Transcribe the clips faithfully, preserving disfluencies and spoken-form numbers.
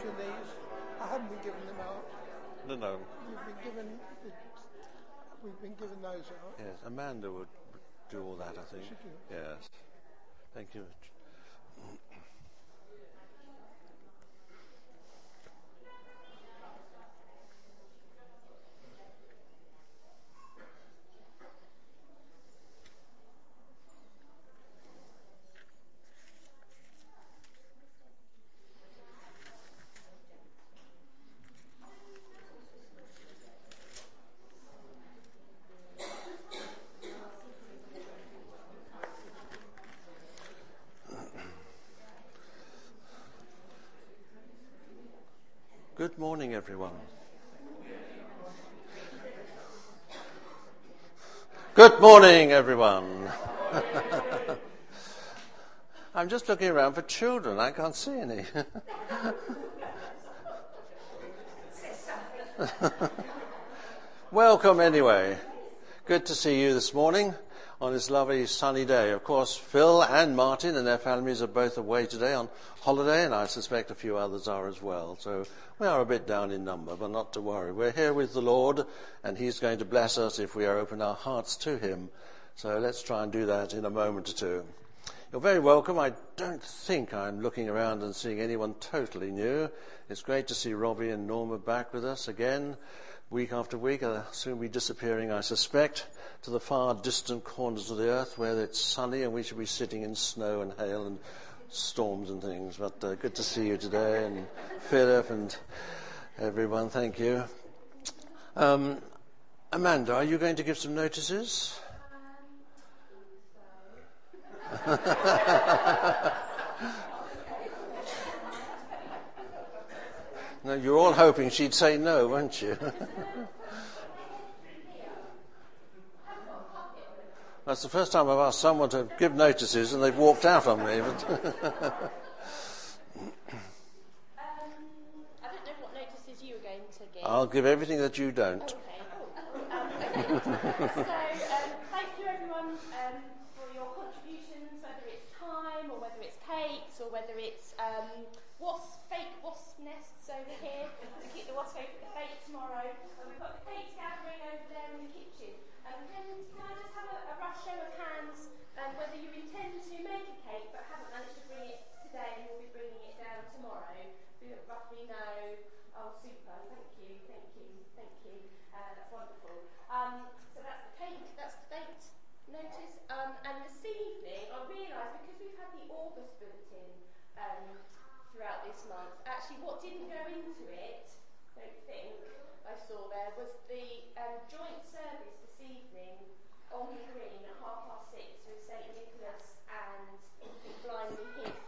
contribution these. I haven't been giving them out. No, no. You've been given. The, we've been given those out. Yes, Amanda would do all that, I think. Should you? Yes. Thank you. Good morning, everyone. Good morning, everyone. I'm just looking around for children. I can't see any. Welcome, anyway. Good to see you this morning on this lovely sunny day. Of course, Phil and Martin and their families are both away today on holiday, and I suspect a few others are as well. So we are a bit down in number, but not to worry. We're here with the Lord, and he's going to bless us if we open our hearts to him. So let's try and do that in a moment or two. You're very welcome. I don't think I'm looking around and seeing anyone totally new. It's great to see Robbie and Norma back with us again, week after week. They'll soon be disappearing, I suspect, to the far distant corners of the earth where it's sunny and we should be sitting in snow and hail and storms and things. But uh, good to see you today, and Philip and everyone, thank you. Um, Amanda, are you going to give some notices? No, you're all hoping she'd say no, weren't you? That's the first time I've asked someone to give notices and they've walked out on me. But um, I don't know what notices you were going to give. I'll give everything that you don't. Okay. Um, okay. so, um, thank you everyone um, for your contributions, whether it's time or whether it's cakes or whether it's um, wasp, fake wasp nests over here to keep the wasp away from the fake tomorrow. And we've got the cakes gathering over there in the kitchen. Um, can, can I just have a, a rough show of hands um, whether you intend to make a cake but haven't managed to bring it today and will be bringing it down tomorrow? We roughly know. Oh, super. Thank you, thank you, thank you. Uh, that's wonderful. Um, so that's the cake, that's the date notice. Um, and this evening, I realised because we've had the August bulletin um, throughout this month, actually what didn't go into it, I don't think, I saw there, was the um, joint service this evening on the green at half past six with Saint Nicholas and Blinding Heath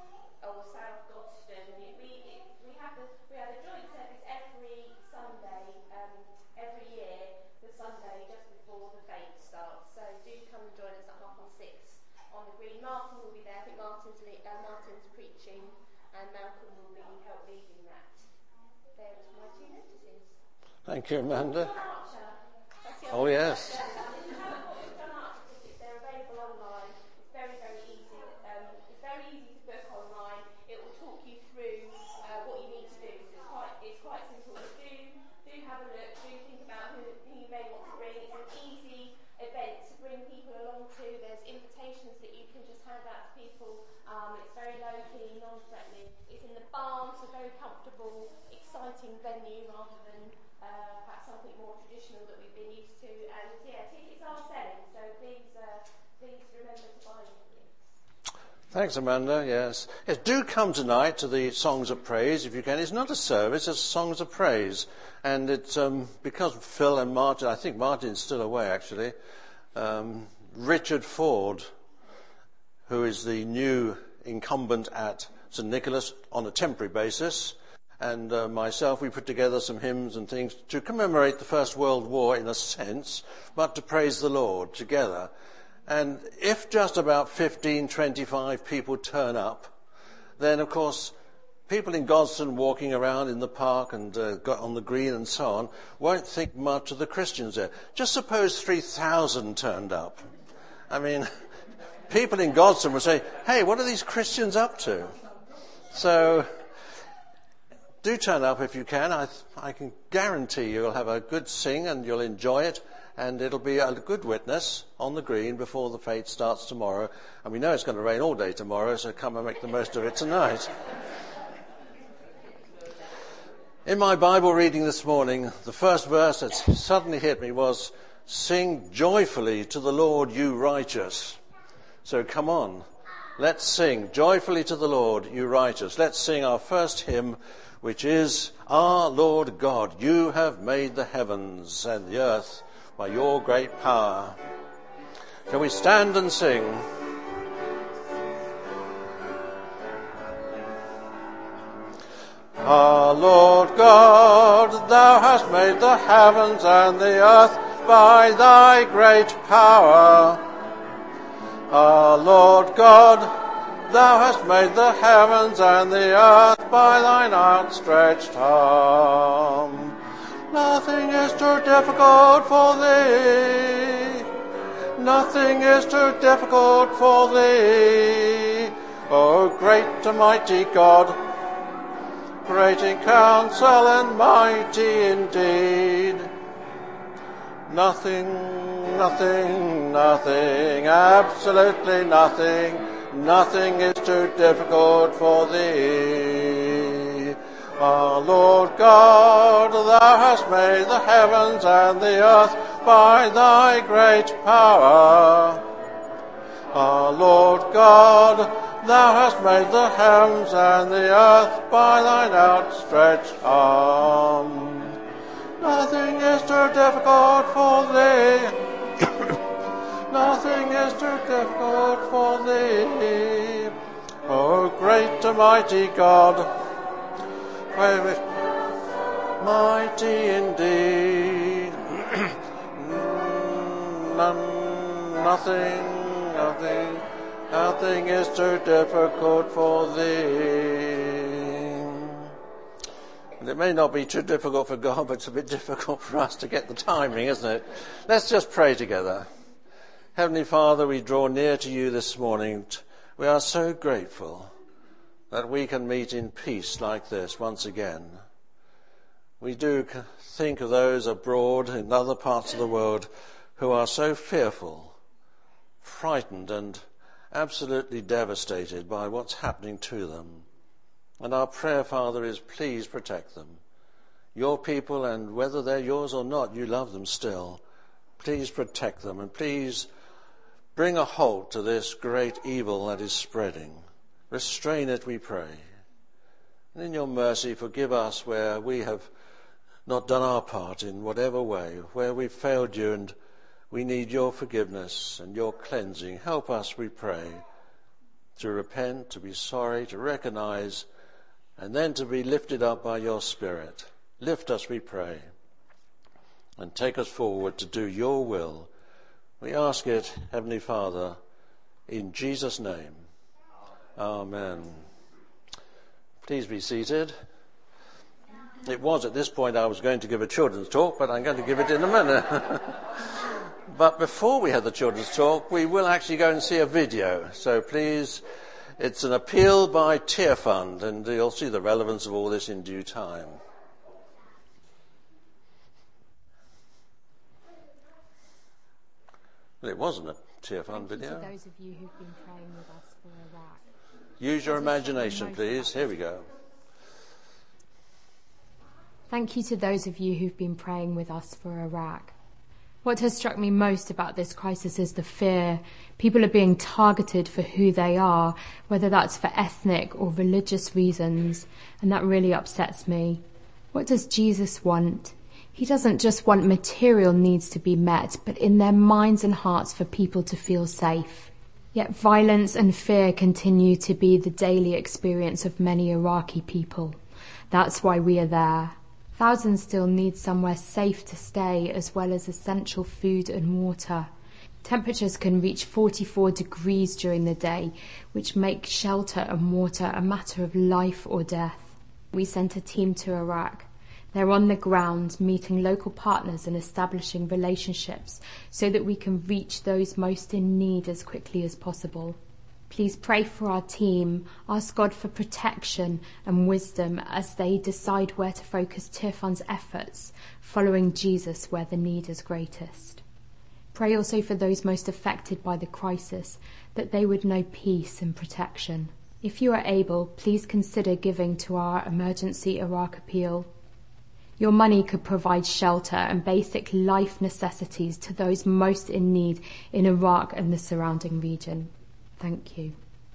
or South Godstone. We, we, we, have the, we have a joint service every Sunday, um, every year, the Sunday just before the fete starts. So do come and join us at half past six on the green. Martin will be there. I think Martin's, le- uh, Martin's preaching and Malcolm will be help leading that. There's my two notices. Thank you, Amanda. John Archer. That's the Oh, other yes. one. If you haven't got the John Archer tickets, they're available online. It's very, very easy. Um, it's very easy to book online. It will talk you through uh, what you need to do. So it's quite, it's quite simple. But do, do have a look. Do think about who, who you may want to bring. It's an easy event to bring people along to. There's invitations that you can just hand out to people. Um, it's very low-key, non-threatening. It's in the barn, so very comfortable, exciting venue rather than uh, perhaps something more traditional that we've been used to. And yeah, tickets are selling, so please, uh, please remember to buy your tickets. Thanks, Amanda. Yes. Yes, do come tonight to the Songs of Praise if you can. It's not a service, it's Songs of Praise. And it's um, because Phil and Martin, I think Martin's still away actually, um, Richard Ford, who is the new incumbent at Saint Nicholas on a temporary basis, and uh, myself, we put together some hymns and things to commemorate the First World War in a sense, but to praise the Lord together. And if just about fifteen, twenty-five people turn up, then of course people in Godstone walking around in the park and uh, got on the green and so on won't think much of the Christians there. Just suppose three thousand turned up. I mean, people in Godstone would say, hey, what are these Christians up to? So do turn up if you can. I, I can guarantee you'll have a good sing and you'll enjoy it, and it'll be a good witness on the green before the fete starts tomorrow. And we know it's going to rain all day tomorrow, so come and make the most of it tonight. In my Bible reading this morning, the first verse that suddenly hit me was, "Sing joyfully to the Lord, you righteous." So come on, let's sing joyfully to the Lord, you righteous. Let's sing our first hymn, which is, "Our Lord God, you have made the heavens and the earth by your great power." Shall we stand and sing? Our Lord God, thou hast made the heavens and the earth by thy great power. Our Lord God, thou hast made the heavens and the earth by thine outstretched arm. Nothing is too difficult for thee. Nothing is too difficult for thee. O great and mighty God, great in counsel and mighty indeed. Nothing, nothing, nothing, absolutely nothing, nothing is too difficult for thee. Our Lord God, thou hast made the heavens and the earth by thy great power. Our Lord God, thou hast made the heavens and the earth by thine outstretched arm. Nothing is too difficult for thee. Nothing is too difficult for thee. O great and mighty God, great, mighty indeed. None, nothing, nothing, nothing is too difficult for thee. And it may not be too difficult for God, but it's a bit difficult for us to get the timing, isn't it? Let's just pray together. Heavenly Father, we draw near to you this morning. We are so grateful that we can meet in peace like this once again. We do think of those abroad in other parts of the world who are so fearful, frightened and absolutely devastated by what's happening to them. And our prayer, Father, is please protect them. Your people, and whether they're yours or not, you love them still. Please protect them and please bring a halt to this great evil that is spreading. Restrain it, we pray. And in your mercy, forgive us where we have not done our part in whatever way, where we've failed you and we need your forgiveness and your cleansing. Help us, we pray, to repent, to be sorry, to recognize, and then to be lifted up by your Spirit. Lift us, we pray, and take us forward to do your will. We ask it, Heavenly Father, in Jesus' name. Amen. Please be seated. It was at this point I was going to give a children's talk, but I'm going to give it in a minute. But before we have the children's talk, we will actually go and see a video. So please, it's an appeal by Tear Fund, and you'll see the relevance of all this in due time. Well, it wasn't a Tear Fund Thank video. You to those of you who've been praying with us for Iraq. Use your imagination, please. Here we go. Thank you to those of you who've been praying with us for Iraq. What has struck me most about this crisis is the fear. People are being targeted for who they are, whether that's for ethnic or religious reasons, and that really upsets me. What does Jesus want? He doesn't just want material needs to be met, but in their minds and hearts for people to feel safe. Yet violence and fear continue to be the daily experience of many Iraqi people. That's why we are there. Thousands still need somewhere safe to stay, as well as essential food and water. Temperatures can reach forty-four degrees during the day, which make shelter and water a matter of life or death. We sent a team to Iraq. They're on the ground, meeting local partners and establishing relationships so that we can reach those most in need as quickly as possible. Please pray for our team. Ask God for protection and wisdom as they decide where to focus Tearfund's efforts, following Jesus where the need is greatest. Pray also for those most affected by the crisis, that they would know peace and protection. If you are able, please consider giving to our emergency Iraq appeal. Your money could provide shelter and basic life necessities to those most in need in Iraq and the surrounding region. Thank you.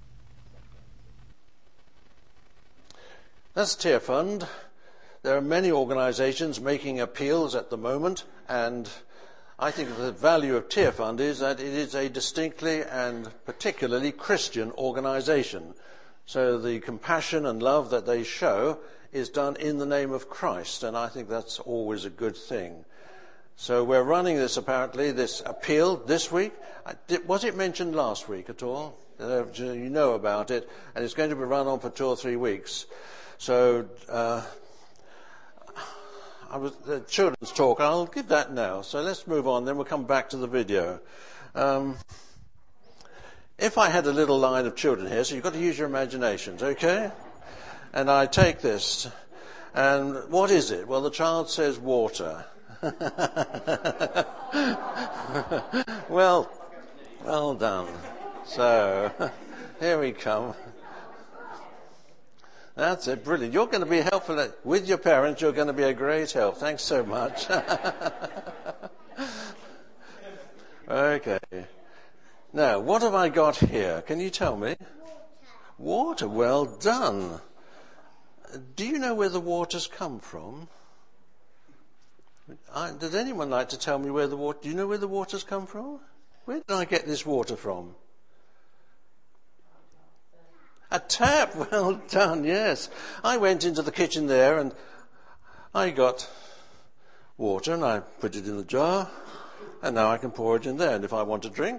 That's Tearfund. There are many organisations making appeals at the moment, and I think the value of Tearfund is that it is a distinctly and particularly Christian organisation. So the compassion and love that they show is done in the name of Christ, and I think that's always a good thing. So we're running this, apparently, this appeal this week. Was it mentioned last week at all? You know about it, and it's going to be run on for two or three weeks. So uh, I was the children's talk. I'll give that now. So let's move on. Then we'll come back to the video. Um, if I had a little line of children here, so you've got to use your imaginations, okay? And I take this, and what is it? Well, the child says water. well, well done. So, here we come. That's it, brilliant. You're going to be helpful with your parents. You're going to be a great help. Thanks so much. Okay. Now, what have I got here? Can you tell me? Water. Water. Well done. Do you know where the waters come from? I, does anyone like to tell me where the water... Do you know where the waters come from? Where did I get this water from? A tap. Well done, yes. I went into the kitchen there and I got water and I put it in the jar and now I can pour it in there. And if I want to drink...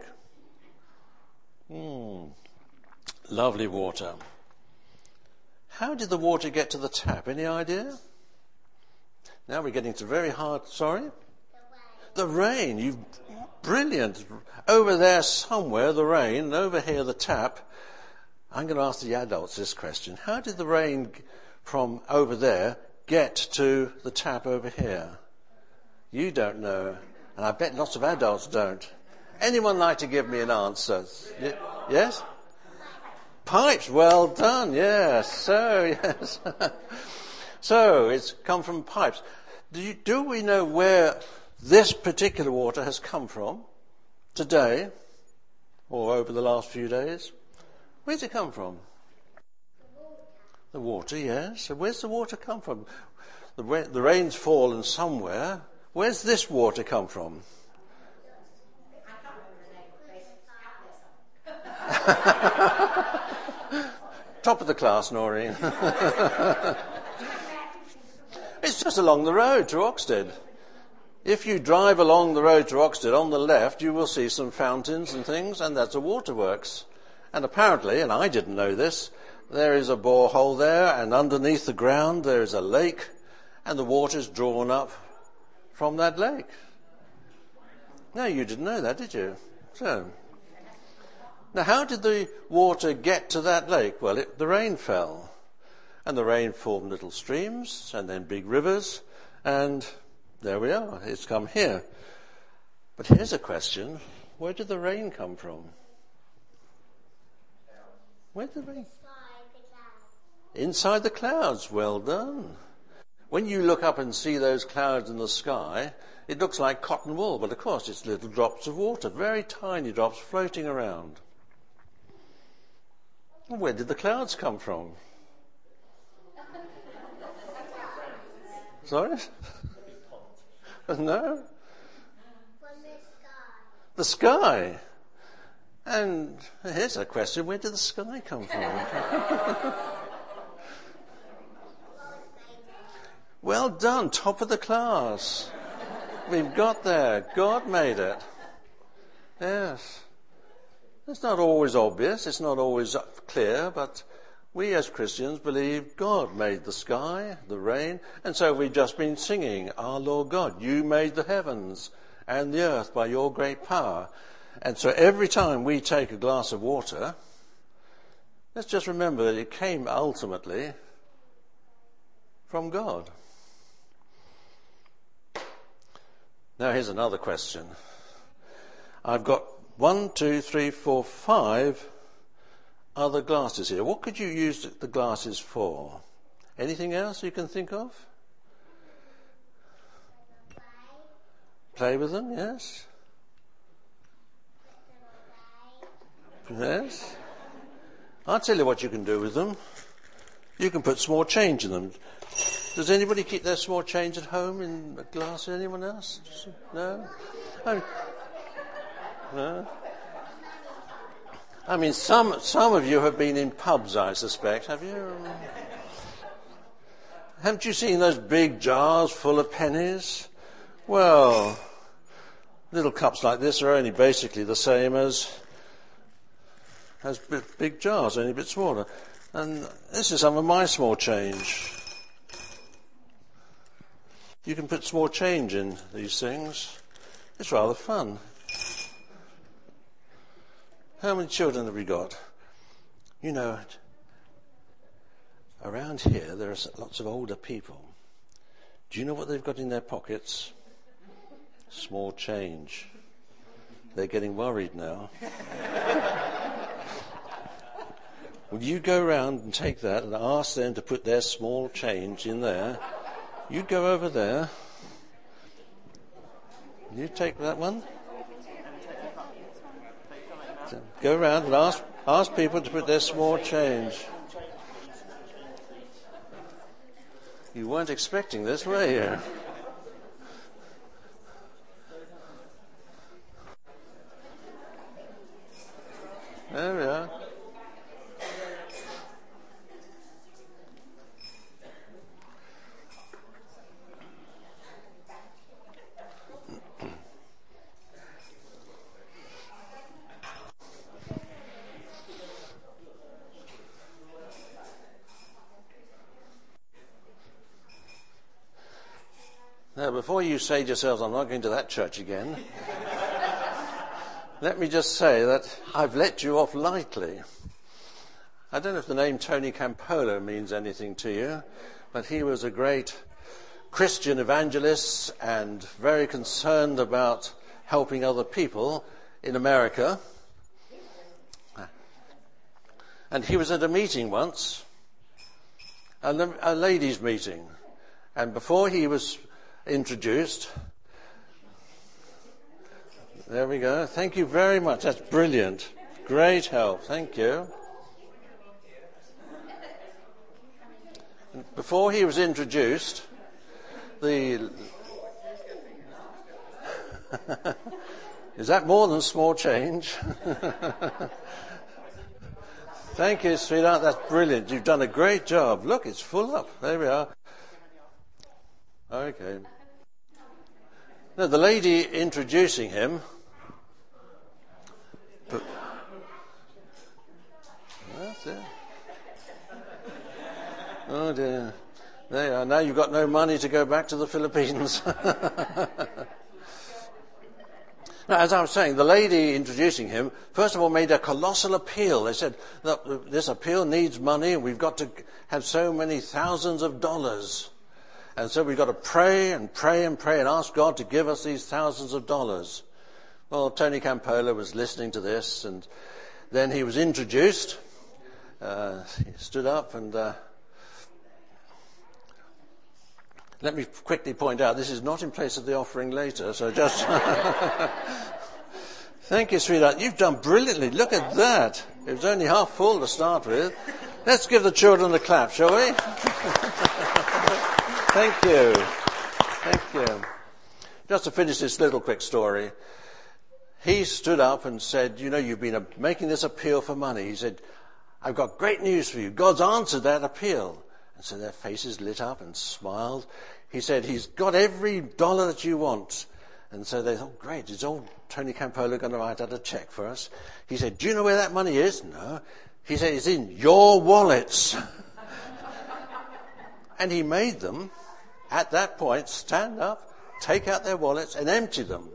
Mm, lovely water. How did the water get to the tap? Any idea? Now we're getting to very hard... Sorry? The rain. The rain. You brilliant. Over there somewhere, the rain, and over here, the tap. I'm going to ask the adults this question. How did the rain from over there get to the tap over here? You don't know. And I bet lots of adults don't. Anyone like to give me an answer? Yes? Pipes. Well done. Yes. So, yes. So, it's come from pipes. Do, you, do we know where this particular water has come from today or over the last few days? Where's it come from? The water, yes. So where's the water come from? The, the rain's fallen somewhere. Where's this water come from? Top of the class, Noreen. It's just along the road to Oxted. If you drive along the road to Oxted, on the left, you will see some fountains and things, and that's a waterworks. And apparently, and I didn't know this, there is a borehole there, and underneath the ground there is a lake, and the water's drawn up from that lake. No, you didn't know that, did you? So, now how did the water get to that lake? Well, it, the rain fell, and the rain formed little streams, and then big rivers, and there we are, it's come here. But here's a question, where did the rain come from? Where did the rain? Inside the clouds. Well done. When you look up and see those clouds in the sky, it looks like cotton wool, but of course it's little drops of water, very tiny drops floating around. Well, where did the clouds come from? Sorry? No? The sky. And here's a question, where did the sky come from? Well done, top of the class. We've got there. God made it. Yes. It's not always obvious, it's not always clear, but we as Christians believe God made the sky, the rain, and so we've just been singing, Our Lord God, you made the heavens and the earth by your great power. And so every time we take a glass of water, let's just remember that it came ultimately from God. Now here's another question. I've got one, two, three, four, five other glasses here. What could you use the glasses for? Anything else you can think of? Play with them, yes? Yes? I'll tell you what you can do with them. You can put small change in them. Does anybody keep their small change at home in a glass? Anyone else? No? I mean, no? I mean, some some of you have been in pubs, I suspect. Have you? Haven't you seen those big jars full of pennies? Well, little cups like this are only basically the same as as big jars, only a bit smaller. And this is some of my small change. You can put small change in these things. It's rather fun. How many children have we got? You know, around here there are lots of older people. Do you know what they've got in their pockets? Small change. They're getting worried now. Will you go around and take that and ask them to put their small change in there? You go over there. You take that one. So go around and ask ask people to put their small change. You weren't expecting this, were you? There we are. Now, before you say to yourselves, I'm not going to that church again, let me just say that I've let you off lightly. I don't know if the name Tony Campolo means anything to you, but he was a great Christian evangelist and very concerned about helping other people in America. And he was at a meeting once, a, a ladies' meeting, and before he was introduced. There we go. Thank you very much. That's brilliant. Great help. Thank you. Before he was introduced, the... Is that more than small change? Thank you, sweetheart. That's brilliant. You've done a great job. Look, it's full up. There we are. Okay. Now, the lady introducing him, but, that's it. Oh dear. There you are. Now you've got no money to go back to the Philippines. Now, as I was saying, the lady introducing him, first of all, made a colossal appeal. They said, look, this appeal needs money, and we've got to have so many thousands of dollars. And so we've got to pray and pray and pray and ask God to give us these thousands of dollars. Well, Tony Campolo was listening to this, and then he was introduced. Uh, he stood up and... Uh, Let me quickly point out, this is not in place of the offering later, so just... Thank you, sweetheart. You've done brilliantly. Look at that. It was only half full to start with. Let's give the children a clap, shall we? Thank you. Thank you. Just to finish this little quick story, he stood up and said, you know, you've been making this appeal for money. He said, I've got great news for you. God's answered that appeal. And so their faces lit up and smiled. He said, he's got every dollar that you want. And so they thought, great, is old Tony Campolo going to write out a check for us? He said, do you know where that money is? No. He said, it's in your wallets. And he made them, at that point, stand up, take out their wallets and empty them.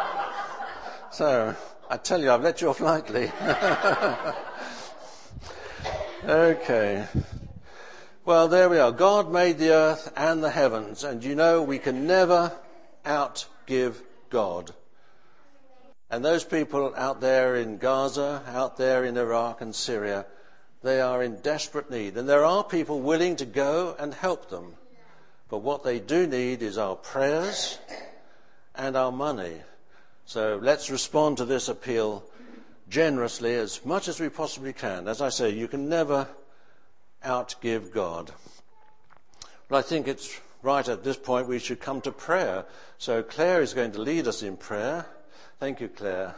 So, I tell you, I've let you off lightly. Okay. Well, there we are. God made the earth and the heavens, and you know we can never outgive God. And those people out there in Gaza, out there in Iraq and Syria, they are in desperate need. And there are people willing to go and help them. But what they do need is our prayers and our money. So let's respond to this appeal generously as much as we possibly can. As I say, you can never outgive God. But I think it's right at this point we should come to prayer. So Claire is going to lead us in prayer. Thank you, Claire.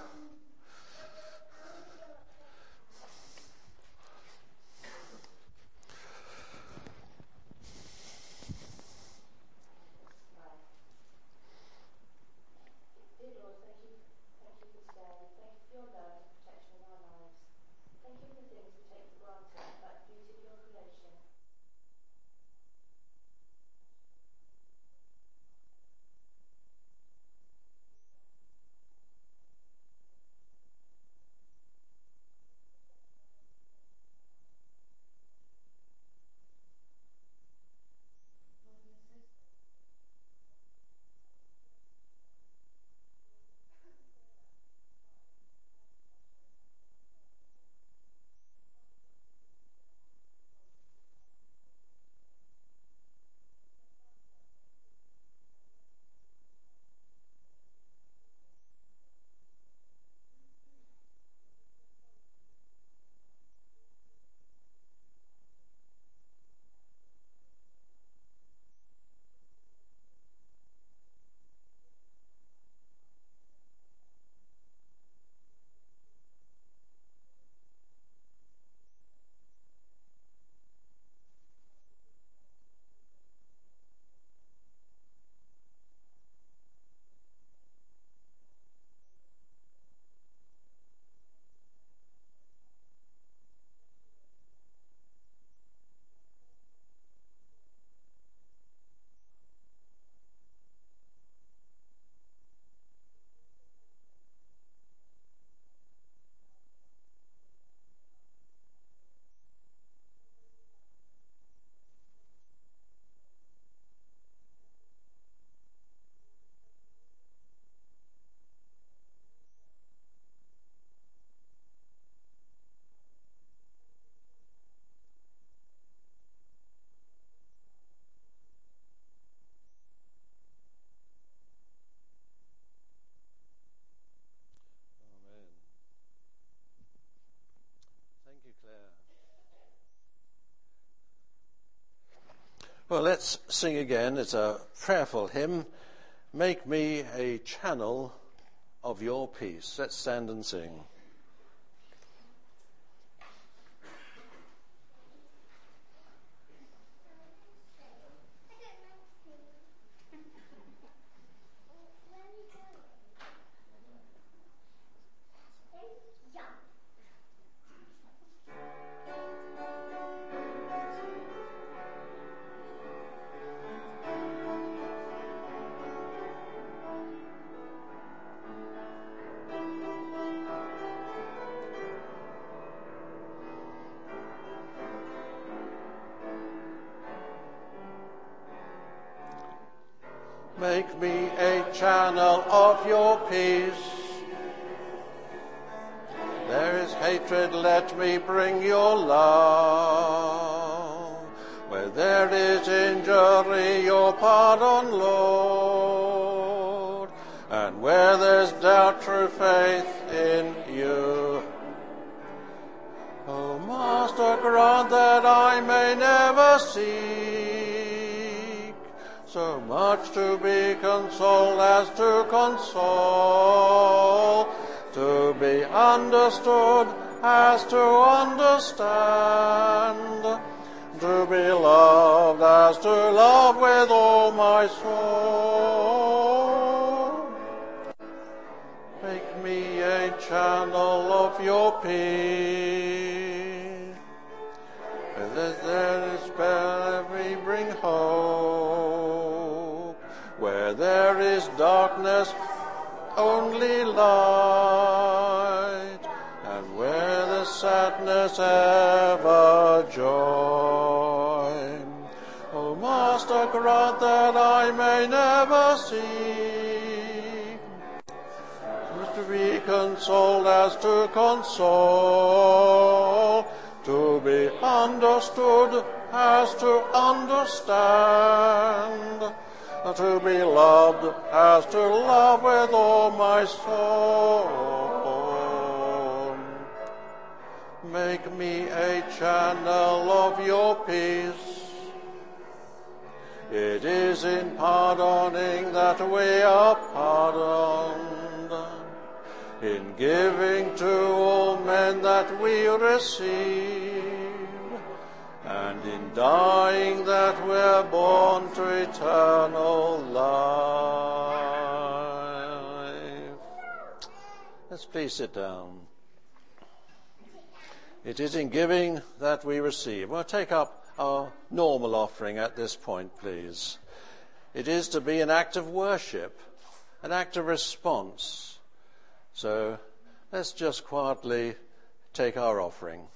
Well, let's sing again. It's a prayerful hymn. Make me a channel of your peace. Let's stand and sing. Make me a channel of your peace. There is hatred, let me bring your love. Where there is injury, your pardon, Lord. And where there's doubt, true faith in you. O Master, grant that I may never seek so much to be consoled as to console, to be understood as to understand, to be loved as to love with all my soul. Make me a channel of your peace. With there is spell we bring hope. Where there is darkness, only light, and where the sadness ever joy. O Master, grant that I may never see, to be consoled as to console, to be understood as to understand, to be loved as to love with all my soul. Make me a channel of your peace. It is in pardoning that we are pardoned, in giving to all men that we receive, and in dying that we're born to eternal life. Let's please sit down. It is in giving that we receive. We'll take up our normal offering at this point, please. It is to be an act of worship, an act of response. So let's just quietly take our offering.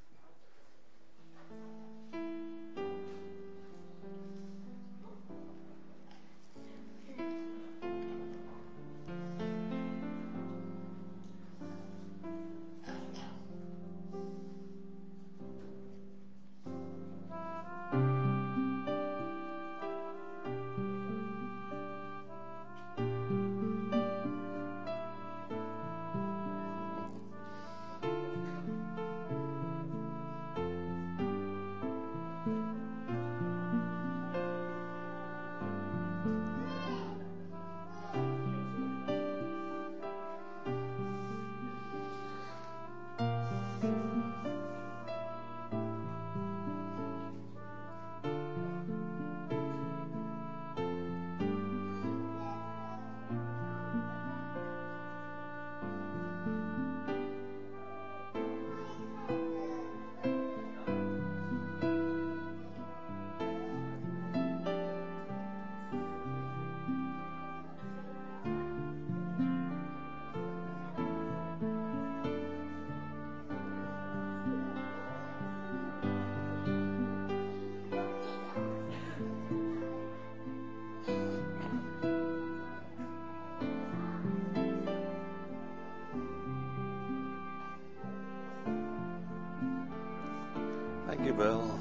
Thank you, Bill.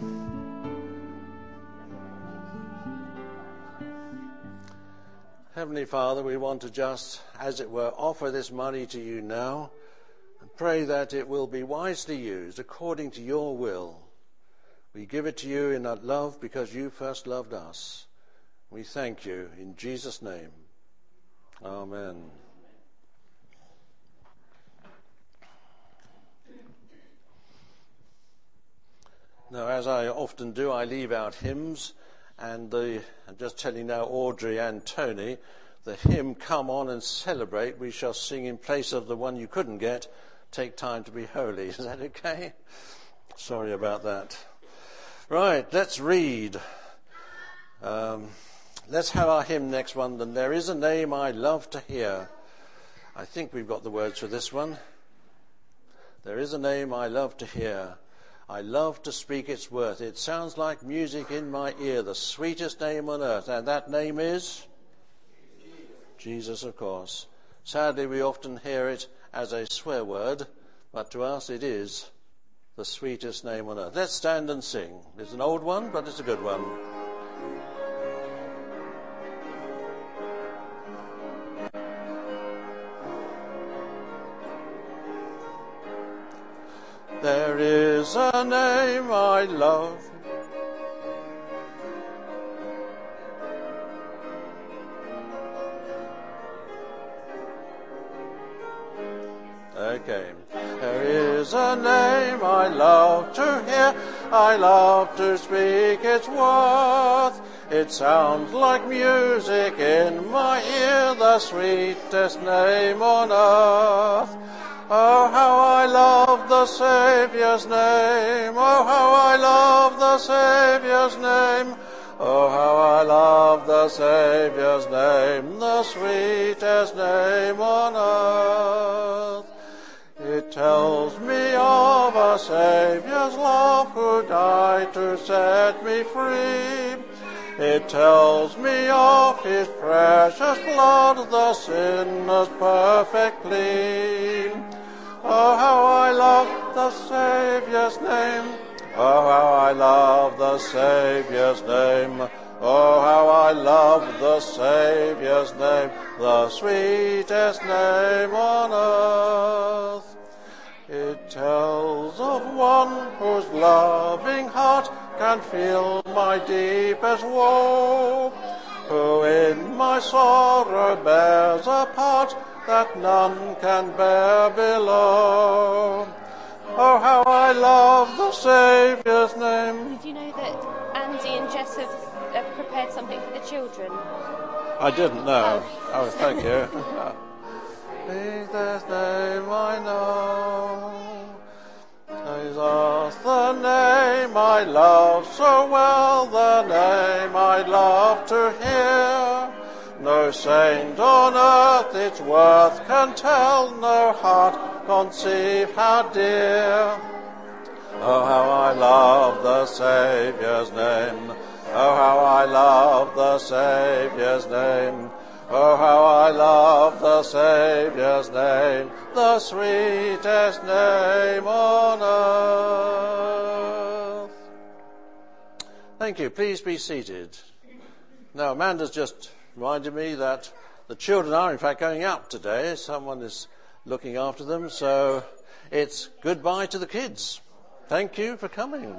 Heavenly Father, we want to just, as it were, offer this money to you now and pray that it will be wisely used according to your will. We give it to you in that love because you first loved us. We thank you in Jesus' name. Amen. Now, as I often do, I leave out hymns, and the, I'm just telling now Audrey and Tony, the hymn Come On and Celebrate, we shall sing in place of the one you couldn't get, Take Time to Be Holy. Is that okay? Sorry about that. Right, let's read. Um, let's have our hymn next one, then. There is a name I love to hear. I think we've got the words for this one. There is a name I love to hear. I love to speak its worth. It sounds like music in my ear, the sweetest name on earth. And that name is? Jesus, Jesus, of course. Sadly, we often hear it as a swear word, but to us it is the sweetest name on earth. Let's stand and sing. It's an old one, but it's a good one. There is a name I love. Okay. There is a name I love to hear. I love to speak its worth. It sounds like music in my ear, the sweetest name on earth. Oh, how I love the Saviour's name. Oh, how I love the Saviour's name. Oh, how I love the Saviour's name, the sweetest name on earth. It It tells me of a Saviour's love who died to set me free. It tells me of his precious blood, the sinner's perfect clean. Oh, how I love the Saviour's name. Oh, how I love the Saviour's name. Oh, how I love the Saviour's name, the sweetest name on earth. It tells of one whose loving heart can feel my deepest woe, who in my sorrow bears a part that none can bear below. Oh, how I love the Saviour's name. Did you know that Andy and Jess have, have prepared something for the children? I didn't know. Oh, oh thank you. Jesus' name I know. Jesus, the name I love so well, the name I love to hear. No saint on earth its worth can tell, no heart conceive how dear. Oh, how I love the Saviour's name. Oh, how I love the Saviour's name. Oh, how I love the Saviour's name, the sweetest name on earth. Thank you. Please be seated. Now, Amanda's just reminded me that the children are, in fact, going out today. Someone is looking after them, so it's goodbye to the kids. Thank you for coming.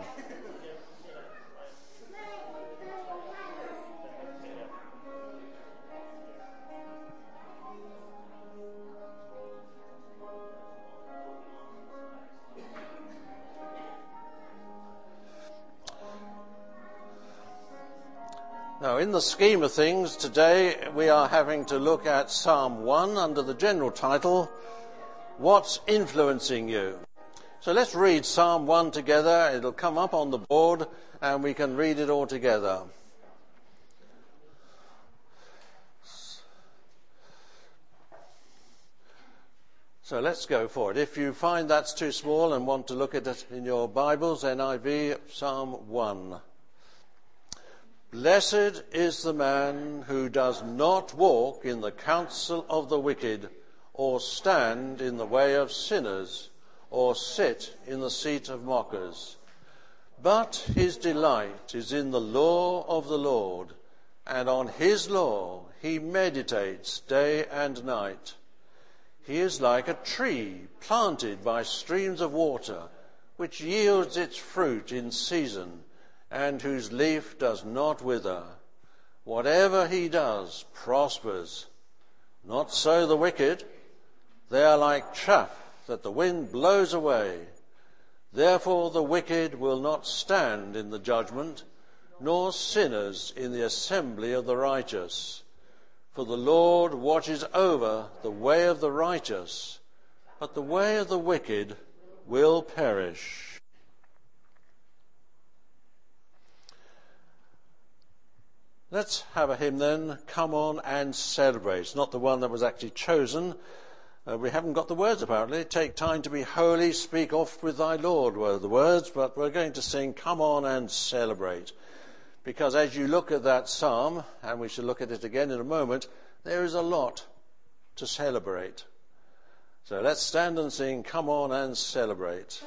Now, in the scheme of things, today we are having to look at Psalm one under the general title, What's Influencing You? So let's read Psalm one together. It'll come up on the board and we can read it all together. So let's go for it. If you find that's too small and want to look at it in your Bibles, N I V, Psalm one. Blessed is the man who does not walk in the counsel of the wicked, or stand in the way of sinners, or sit in the seat of mockers. But his delight is in the law of the Lord, and on his law he meditates day and night. He is like a tree planted by streams of water, which yields its fruit in season, and whose leaf does not wither. Whatever he does prospers. Not so the wicked. They are like chaff that the wind blows away. Therefore the wicked will not stand in the judgment, nor sinners in the assembly of the righteous. For the Lord watches over the way of the righteous, but the way of the wicked will perish. Let's have a hymn then, Come On and Celebrate. It's not the one that was actually chosen. Uh, we haven't got the words apparently. Take time to be holy, speak oft with thy Lord were the words, but we're going to sing Come On and Celebrate. Because as you look at that psalm, and we shall look at it again in a moment, there is a lot to celebrate. So let's stand and sing Come On and Celebrate.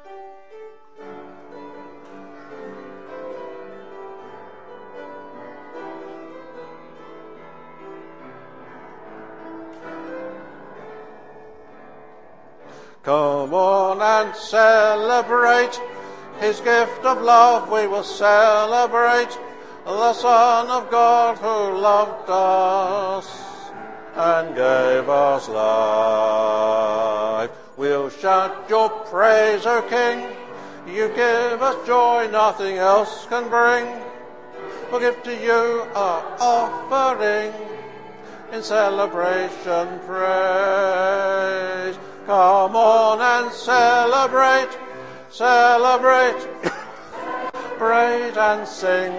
Come on and celebrate his gift of love. We will celebrate the Son of God who loved us and gave us life. We'll shout your praise, O King. You give us joy nothing else can bring. We'll give to you our offering in celebration praise. Come on and celebrate, celebrate, celebrate and sing,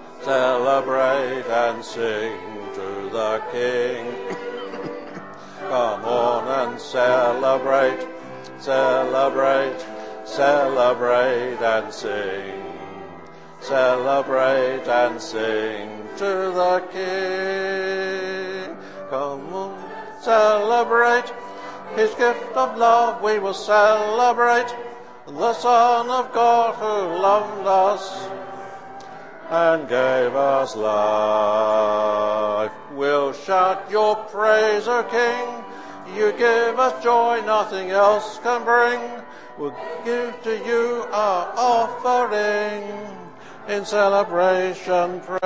celebrate and sing to the King. Come on and celebrate, celebrate, celebrate and sing. Celebrate and sing to the King. Come on, celebrate his gift of love. We will celebrate the Son of God who loved us and gave us life. We'll shout your praise, O King. You give us joy nothing else can bring. We'll give to you our offering in celebration praise.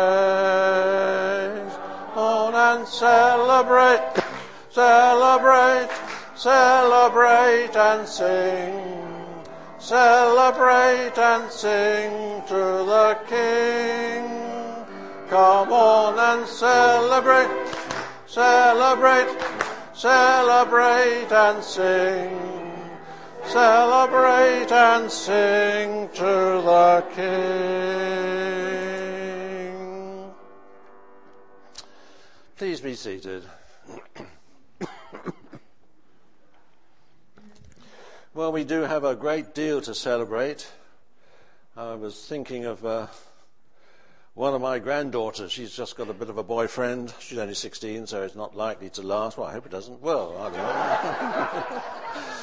On and celebrate, celebrate, celebrate and sing. Celebrate and sing to the King. Come on and celebrate, celebrate, celebrate and sing. Celebrate and sing to the King. Please be seated. Well, we do have a great deal to celebrate. I was thinking of uh, one of my granddaughters. She's just got a bit of a boyfriend. She's only sixteen, so it's not likely to last. Well, I hope it doesn't. Well, I don't know.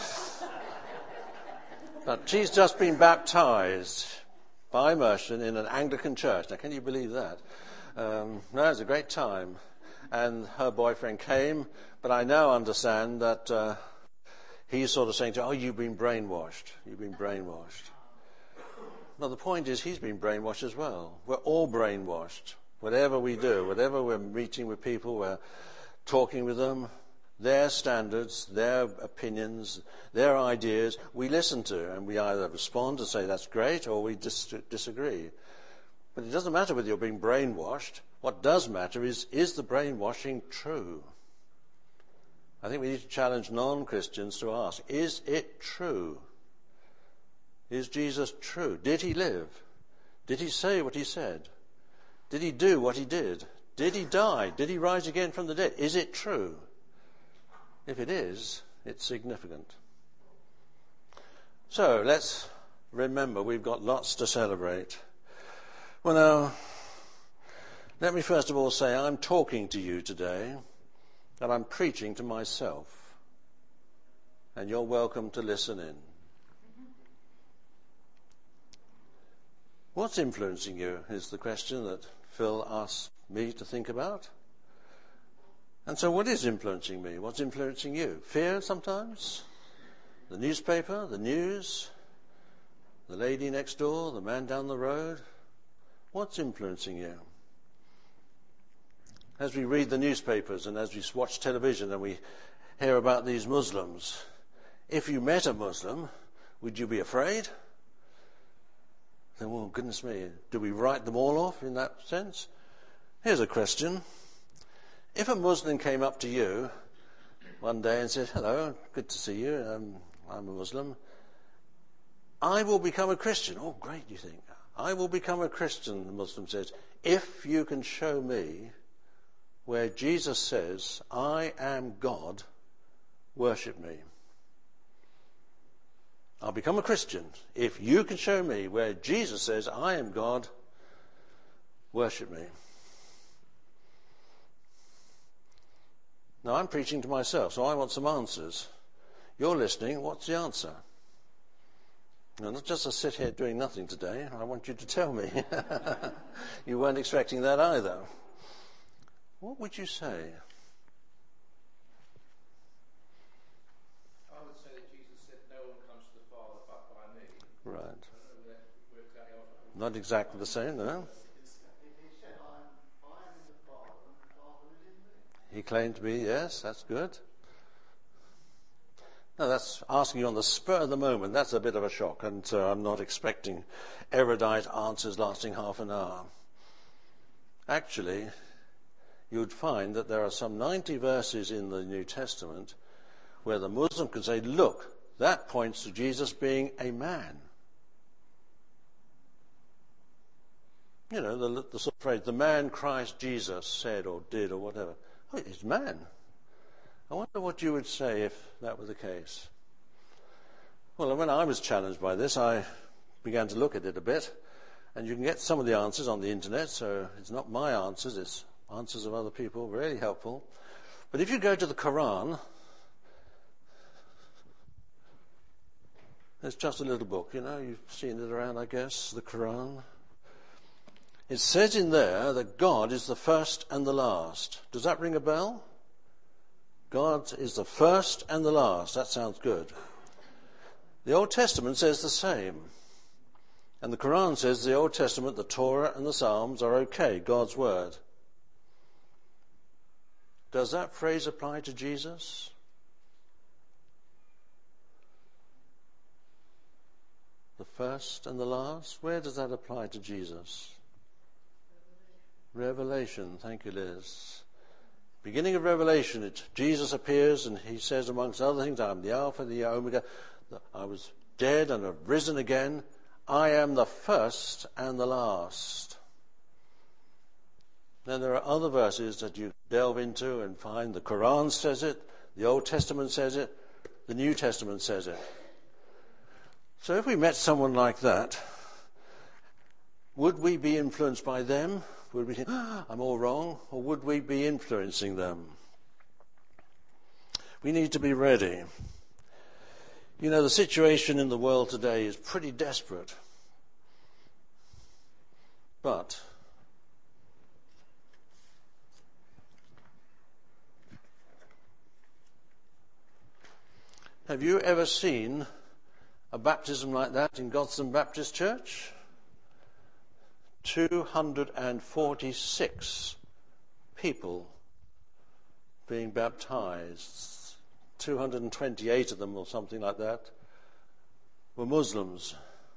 But she's just been baptized by immersion in an Anglican church. Now, can you believe that? Um, no, it was a great time. And her boyfriend came, but I now understand that uh, he's sort of saying to her, oh, you've been brainwashed. You've been brainwashed. Well, the point is he's been brainwashed as well. We're all brainwashed. Whatever we do, whatever we're meeting with people, we're talking with them, their standards, their opinions, their ideas, we listen to, and we either respond and say that's great or we dis- disagree. But it doesn't matter whether you're being brainwashed. What does matter is, is the brainwashing true? I think we need to challenge non-Christians to ask, is it true? Is Jesus true? Did he live? Did he say what he said? Did he do what he did? Did he die? Did he rise again from the dead? Is it true? If it is, it's significant. So let's remember we've got lots to celebrate. Well, now, let me first of all say I'm talking to you today, and I'm preaching to myself. And you're welcome to listen in. What's influencing you is the question that Phil asked me to think about. And so what is influencing me? What's influencing you? Fear sometimes? The newspaper, the news, the lady next door, the man down the road? What's influencing you? As we read the newspapers and as we watch television and we hear about these Muslims, if you met a Muslim, would you be afraid? Then, well, goodness me, do we write them all off in that sense? Here's a question. If a Muslim came up to you one day and said, hello, good to see you, um, I'm a Muslim, I will become a Christian. Oh, great, you think. I will become a Christian, the Muslim says, if you can show me where Jesus says, I am God, worship me. I'll become a Christian if you can show me where Jesus says, I am God, worship me. Now, I'm preaching to myself, so I want some answers. You're listening, what's the answer? Now, not just to sit here doing nothing today, I want you to tell me. You weren't expecting that either. What would you say? I would say that Jesus said, no one comes to the Father but by me. Right. Not exactly the same, no? He claimed to be, yes, that's good. Now, that's asking you on the spur of the moment. That's a bit of a shock, and so I'm not expecting erudite answers lasting half an hour. Actually, you'd find that there are some ninety verses in the New Testament where the Muslim can say, look, that points to Jesus being a man. You know, the, the sort of phrase, the man Christ Jesus said or did or whatever. Oh, he's man. I wonder what you would say if that were the case. Well, when I was challenged by this, I began to look at it a bit, and you can get some of the answers on the internet, so it's not my answers, it's answers of other people, really helpful. But if you go to the Quran, it's just a little book, you know, you've seen it around, I guess, the Quran. It says in there that God is the first and the last. Does that ring a bell? God is the first and the last. That sounds good. The Old Testament says the same. And the Quran says the Old Testament, the Torah and the Psalms are okay, God's word. Does that phrase apply to Jesus? The first and the last? Where does that apply to Jesus? Revelation. Thank you, Liz. Beginning of Revelation, it, Jesus appears and he says, amongst other things, I am the Alpha, the Omega. I was dead and have risen again. I am the first and the last. Then there are other verses that you delve into and find. The Quran says it, the Old Testament says it, the New Testament says it. So if we met someone like that, would we be influenced by them? Would we think, oh, I'm all wrong? Or would we be influencing them? We need to be ready. You know, the situation in the world today is pretty desperate. But have you ever seen a baptism like that in Godson Baptist Church? two hundred forty-six people being baptized. two hundred twenty-eight of them, or something like that, were Muslims.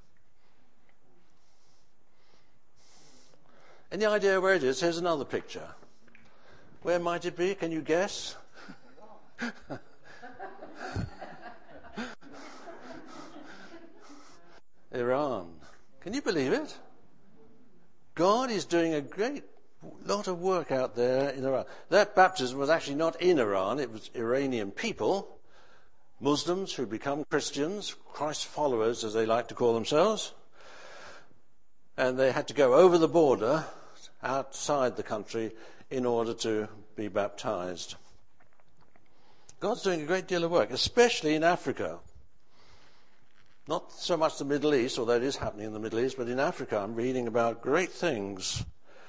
Any idea where it is? Here's another picture. Where might it be? Can you guess? Iran. Can you believe it? God is doing a great lot of work out there in Iran. That baptism was actually not in Iran. It was Iranian people, Muslims who become Christians, Christ followers as they like to call themselves. And they had to go over the border outside the country in order to be baptized. God's doing a great deal of work, especially in Africa. Not so much the Middle East, although it is happening in the Middle East, but in Africa I'm reading about great things.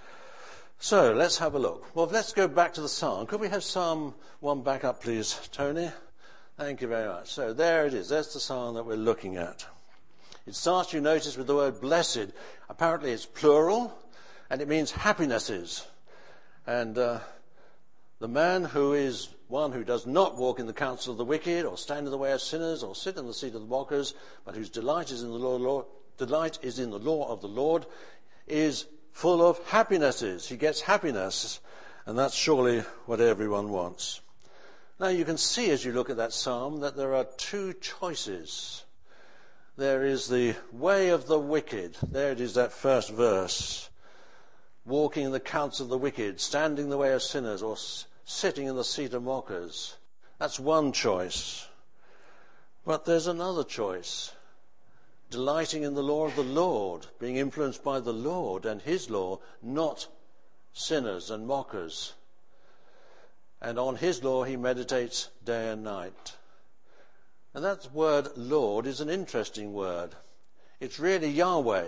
So let's have a look. Well, let's go back to the Psalm. Could we have Psalm one back up, please, Tony? Thank you very much. So there it is. That's the Psalm that we're looking at. It starts, you notice, with the word blessed. Apparently it's plural, and it means happinesses. And uh, the man who is one who does not walk in the counsel of the wicked, or stand in the way of sinners, or sit in the seat of the mockers, but whose delight is in the law, law, delight is in the law of the Lord, is full of happinesses. He gets happiness, and that's surely what everyone wants. Now you can see as you look at that psalm that there are two choices. There is the way of the wicked. There it is, that first verse. Walking in the counsel of the wicked, standing in the way of sinners, or s- sitting in the seat of mockers. That's one choice. But there's another choice. Delighting in the law of the Lord, being influenced by the Lord and his law, not sinners and mockers. And on his law he meditates day and night. And that word Lord is an interesting word. It's really Yahweh,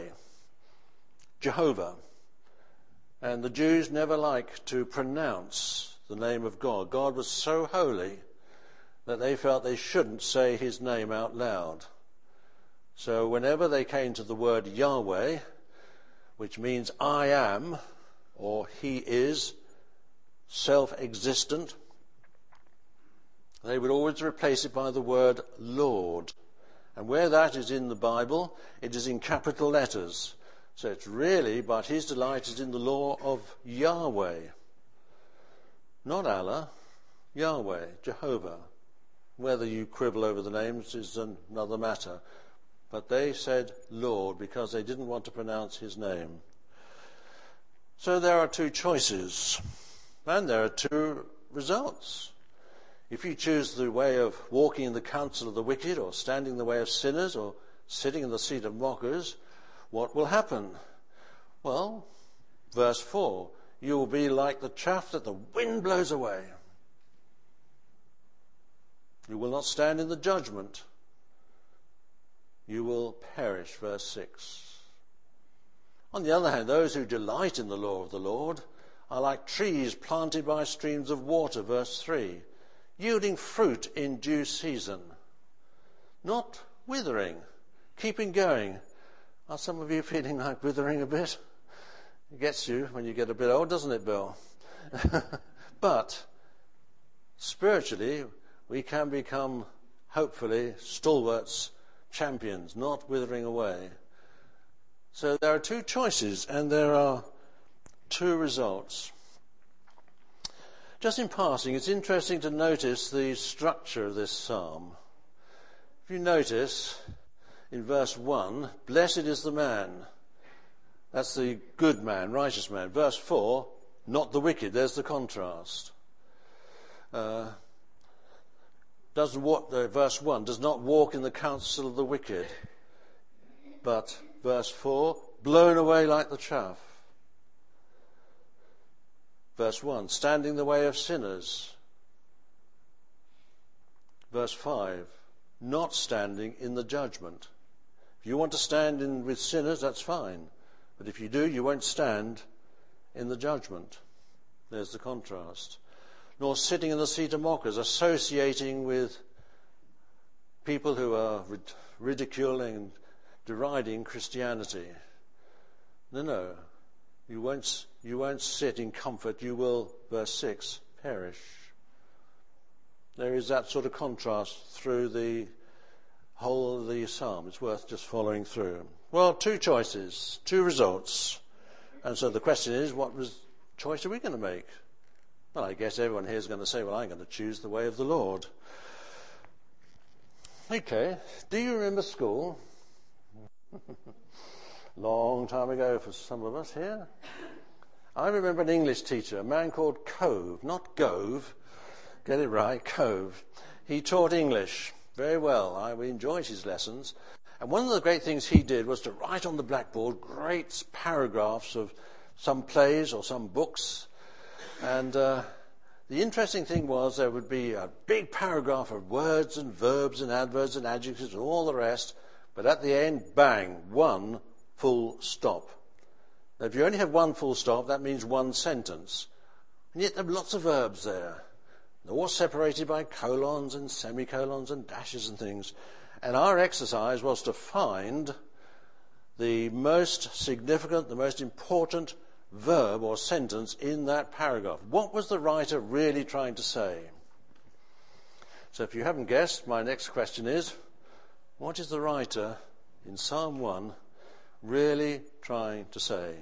Jehovah. And the Jews never liked to pronounce the name of God. God was so holy that they felt they shouldn't say his name out loud. So whenever they came to the word Yahweh, which means I am, or he is, self-existent, they would always replace it by the word Lord. And where that is in the Bible, it is in capital letters. So it's really, but his delight is in the law of Yahweh. Not Allah, Yahweh, Jehovah. Whether you quibble over the names is another matter. But they said Lord because they didn't want to pronounce his name. So there are two choices. And there are two results. If you choose the way of walking in the counsel of the wicked, or standing in the way of sinners, or sitting in the seat of mockers, what will happen? Well, verse four, you will be like the chaff that the wind blows away. You will not stand in the judgment. You will perish, verse six. On the other hand, those who delight in the law of the Lord are like trees planted by streams of water, verse three, yielding fruit in due season, not withering, keeping going. Are some of you feeling like withering a bit? It gets you when you get a bit old, doesn't it, Bill? But spiritually, we can become, hopefully, stalwarts, champions, not withering away. So there are two choices and there are two results. Just in passing, it's interesting to notice the structure of this psalm. If you notice, in verse one, blessed is the man. That's the good man, righteous man. Verse four, not the wicked. There's the contrast. Uh, doesn't walk, uh, verse one, does not walk in the counsel of the wicked. But verse four, blown away like the chaff. Verse one, standing the way of sinners. Verse five, not standing in the judgment. If you want to stand in with sinners, that's fine. But if you do, you won't stand in the judgment. There's the contrast. Nor sitting in the seat of mockers, associating with people who are rid- ridiculing and deriding Christianity. No, no. You won't, you won't sit in comfort. You will, verse six, perish. There is that sort of contrast through the whole of the psalm. It's worth just following through. Well, two choices, two results. And so the question is, what was, choice are we going to make? Well, I guess everyone here is going to say, well, I'm going to choose the way of the Lord. Okay, do you remember school? Long time ago for some of us here. I remember an English teacher, a man called Cove, not Gove, get it right, Cove. He taught English very well. I we enjoyed his lessons. And one of the great things he did was to write on the blackboard great paragraphs of some plays or some books. And uh, the interesting thing was there would be a big paragraph of words and verbs and adverbs and adjectives and all the rest. But at the end, bang, one full stop. Now, if you only have one full stop, that means one sentence. And yet there are lots of verbs there. They're all separated by colons and semicolons and dashes and things. And our exercise was to find the most significant, the most important verb or sentence in that paragraph. What was the writer really trying to say? So if you haven't guessed, my next question is, what is the writer in Psalm one really trying to say?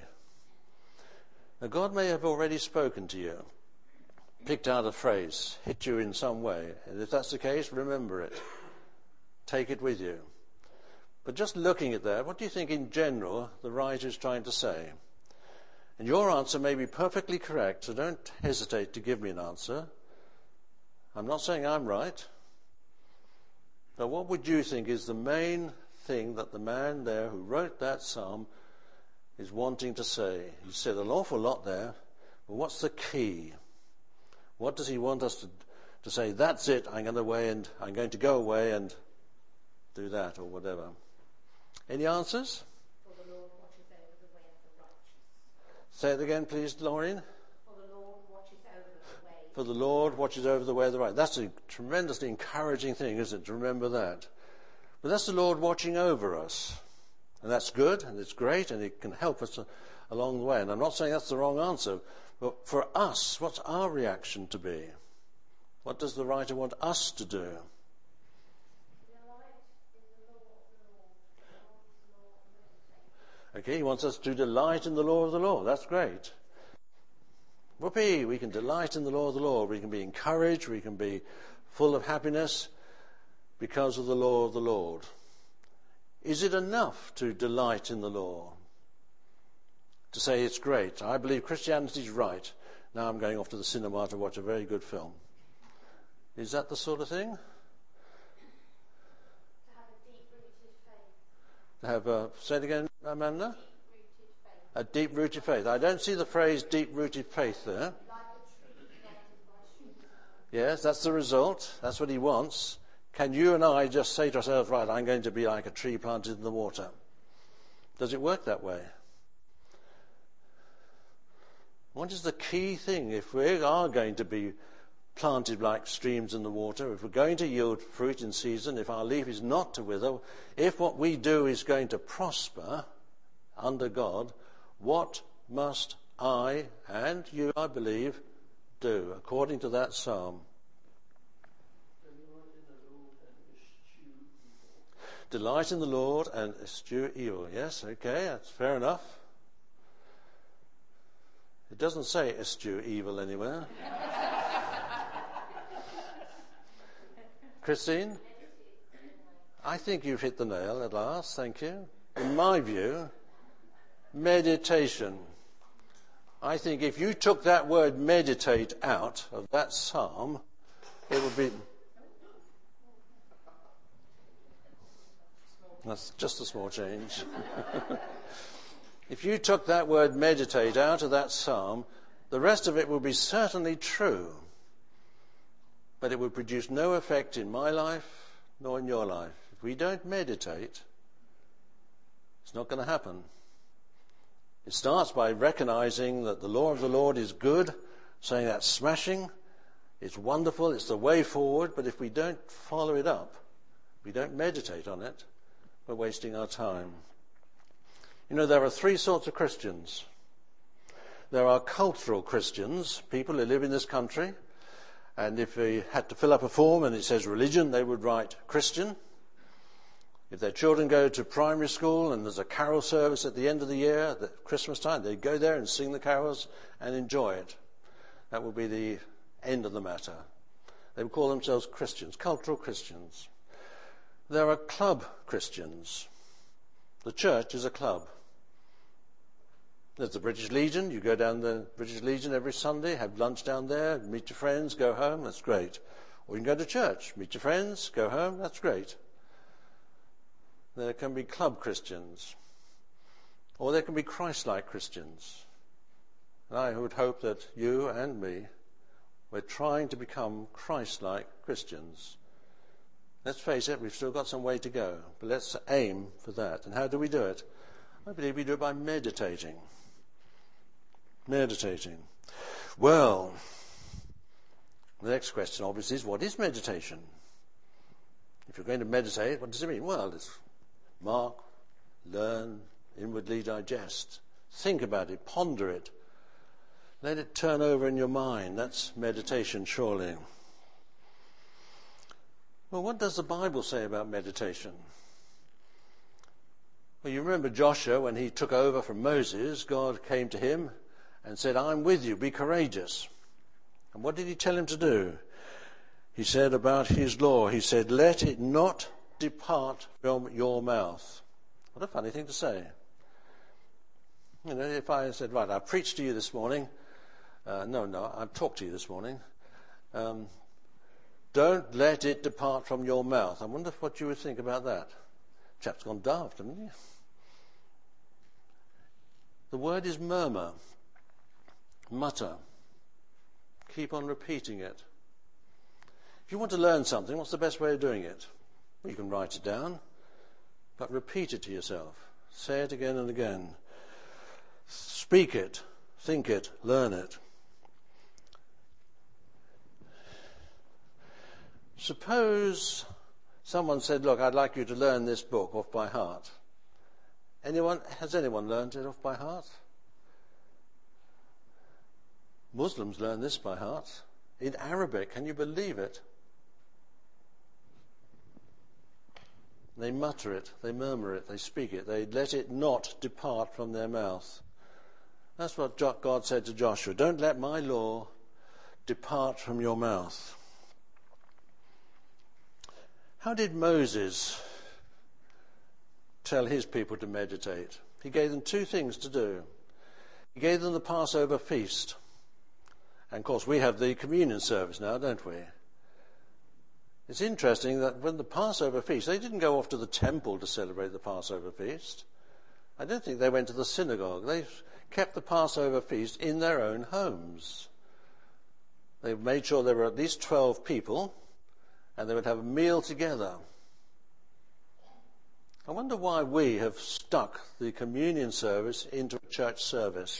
Now, God may have already spoken to you, picked out a phrase, hit you in some way. And if that's the case, remember it. Take it with you. But just looking at that, what do you think in general the writer is trying to say? And your answer may be perfectly correct, so don't hesitate to give me an answer. I'm not saying I'm right. Now, what would you think is the main thing that the man there who wrote that psalm is wanting to say? He said an awful lot there, but what's the key? What does he want us to, to say, that's it, I'm going away and I'm going to go away and do that or whatever? Any answers? For the Lord watches over the way of the righteous. Say it again, please, Laureen. For the Lord watches over the way. For the Lord watches over the way of the right. That's a tremendously encouraging thing, isn't it, to remember that. But that's the Lord watching over us. And that's good, and it's great, and it can help us along the way. And I'm not saying that's the wrong answer, but for us, what's our reaction to be? What does the writer want us to do? Okay, he wants us to delight in the law of the Lord. That's great. Whoopee, we can delight in the law of the Lord. We can be encouraged. We can be full of happiness because of the law of the Lord. Is it enough to delight in the law? To say it's great. I believe Christianity's right. Now I'm going off to the cinema to watch a very good film. Is that the sort of thing? To have a deep-rooted faith. To have a, say it again, Amanda? Deep-rooted faith. A deep-rooted faith. I don't see the phrase deep-rooted faith there. Like a tree planted by streams. Yes, that's the result. That's what he wants. Can you and I just say to ourselves, right, I'm going to be like a tree planted in the water? Does it work that way? What is the key thing if we are going to be planted like streams in the water, if we're going to yield fruit in season, if our leaf is not to wither, if what we do is going to prosper under God, what must I and you, I believe, do according to that psalm? Delight in the Lord and eschew evil. Yes, okay, that's fair enough. It doesn't say eschew evil anywhere. Christine? I think you've hit the nail at last, thank you. In my view, meditation. I think if you took that word meditate out of that psalm, it would be... That's just a small change. If you took that word meditate out of that psalm, the rest of it would be certainly true, but it would produce no effect in my life nor in your life. If we don't meditate, it's not going to happen. It starts by recognizing that the law of the Lord is good, saying that's smashing, it's wonderful, it's the way forward, but if we don't follow it up, we don't meditate on it, we're wasting our time. You know, there are three sorts of Christians. There are cultural Christians, people who live in this country, and if they had to fill up a form and it says religion, they would write Christian. If their children go to primary school and there's a carol service at the end of the year, at Christmas time, they go there and sing the carols and enjoy it. That would be the end of the matter. They would call themselves Christians, cultural Christians. There are club Christians. The church is a club. There's the British Legion. You go down the British Legion every Sunday, have lunch down there, meet your friends, go home, that's great. Or you can go to church, meet your friends, go home, that's great. There can be club Christians. Or there can be Christ-like Christians. And I would hope that you and me, we're trying to become Christ-like Christians. Let's face it, we've still got some way to go, but let's aim for that. And how do we do it? I believe we do it by meditating. Meditating. Well, the next question obviously is, what is meditation? If you're going to meditate, what does it mean? Well, it's mark, learn, inwardly digest. Think about it, ponder it. Let it turn over in your mind. That's meditation, surely. Well, what does the Bible say about meditation? Well, you remember Joshua, when he took over from Moses, God came to him and said, I'm with you, be courageous. And what did he tell him to do? He said about his law, he said, let it not depart from your mouth. What a funny thing to say. You know, if I said, right, I preached to you this morning. Uh, no, no, I've talked to you this morning. Um, Don't let it depart from your mouth. I wonder what you would think about that. Chap's gone daft, hasn't he? The word is murmur, mutter. Keep on repeating it. If you want to learn something, what's the best way of doing it? Well, you can write it down, but repeat it to yourself. Say it again and again. Speak it, think it, learn it. Suppose someone said, look, I'd like you to learn this book off by heart. Anyone, has anyone learned it off by heart? Muslims learn this by heart. In Arabic, can you believe it? They mutter it, they murmur it, they speak it, they let it not depart from their mouth. That's what God said to Joshua. Don't let my law depart from your mouth. How did Moses tell his people to meditate? He gave them two things to do. He gave them the Passover feast. And of course we have the communion service now, don't we? It's interesting that when the Passover feast, they didn't go off to the temple to celebrate the Passover feast. I don't think they went to the synagogue. They kept the Passover feast in their own homes. They made sure there were at least twelve people, and they would have a meal together. I wonder why we have stuck the communion service into a church service,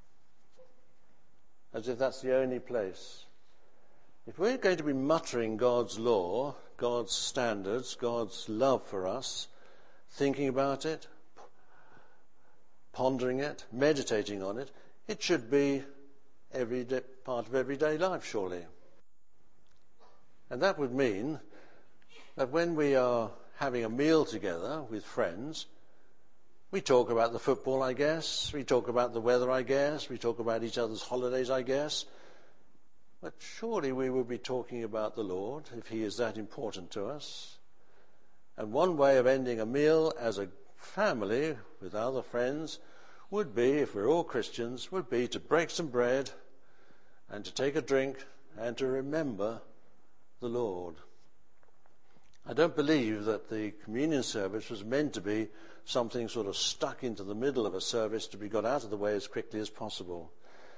as if that's the only place. If we're going to be muttering God's law, God's standards, God's love for us, thinking about it, pondering it, meditating on it, it should be every day, part of everyday life, surely. And that would mean that when we are having a meal together with friends, we talk about the football, I guess, we talk about the weather, I guess, we talk about each other's holidays, I guess, but surely we will be talking about the Lord if he is that important to us. And one way of ending a meal as a family with other friends would be, if we're all Christians, would be to break some bread and to take a drink and to remember the Lord. I don't believe that the communion service was meant to be something sort of stuck into the middle of a service to be got out of the way as quickly as possible.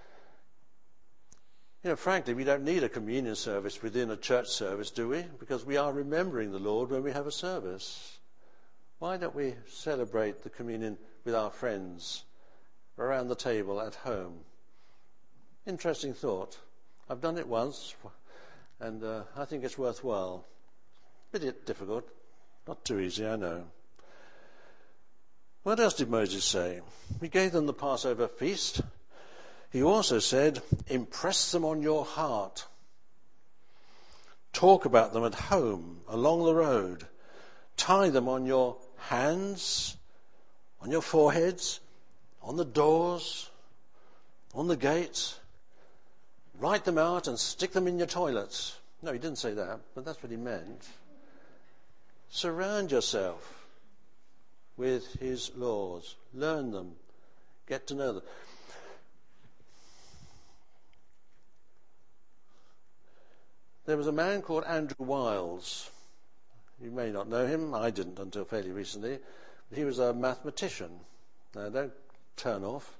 You know, frankly, we don't need a communion service within a church service, do we? Because we are remembering the Lord when we have a service. Why don't we celebrate the communion with our friends around the table at home? Interesting thought. I've done it once, and uh, I think it's worthwhile. A bit difficult, not too easy, I know. What else did Moses say? He gave them the Passover feast. He also said, impress them on your heart. Talk about them at home, along the road. Tie them on your hands, on your foreheads, on the doors, on the gates. Write them out and stick them in your toilets. No, he didn't say that, but that's what he meant. Surround yourself with his laws. Learn them. Get to know them. There was a man called Andrew Wiles. You may not know him. I didn't until fairly recently. But he was a mathematician. Now, don't turn off.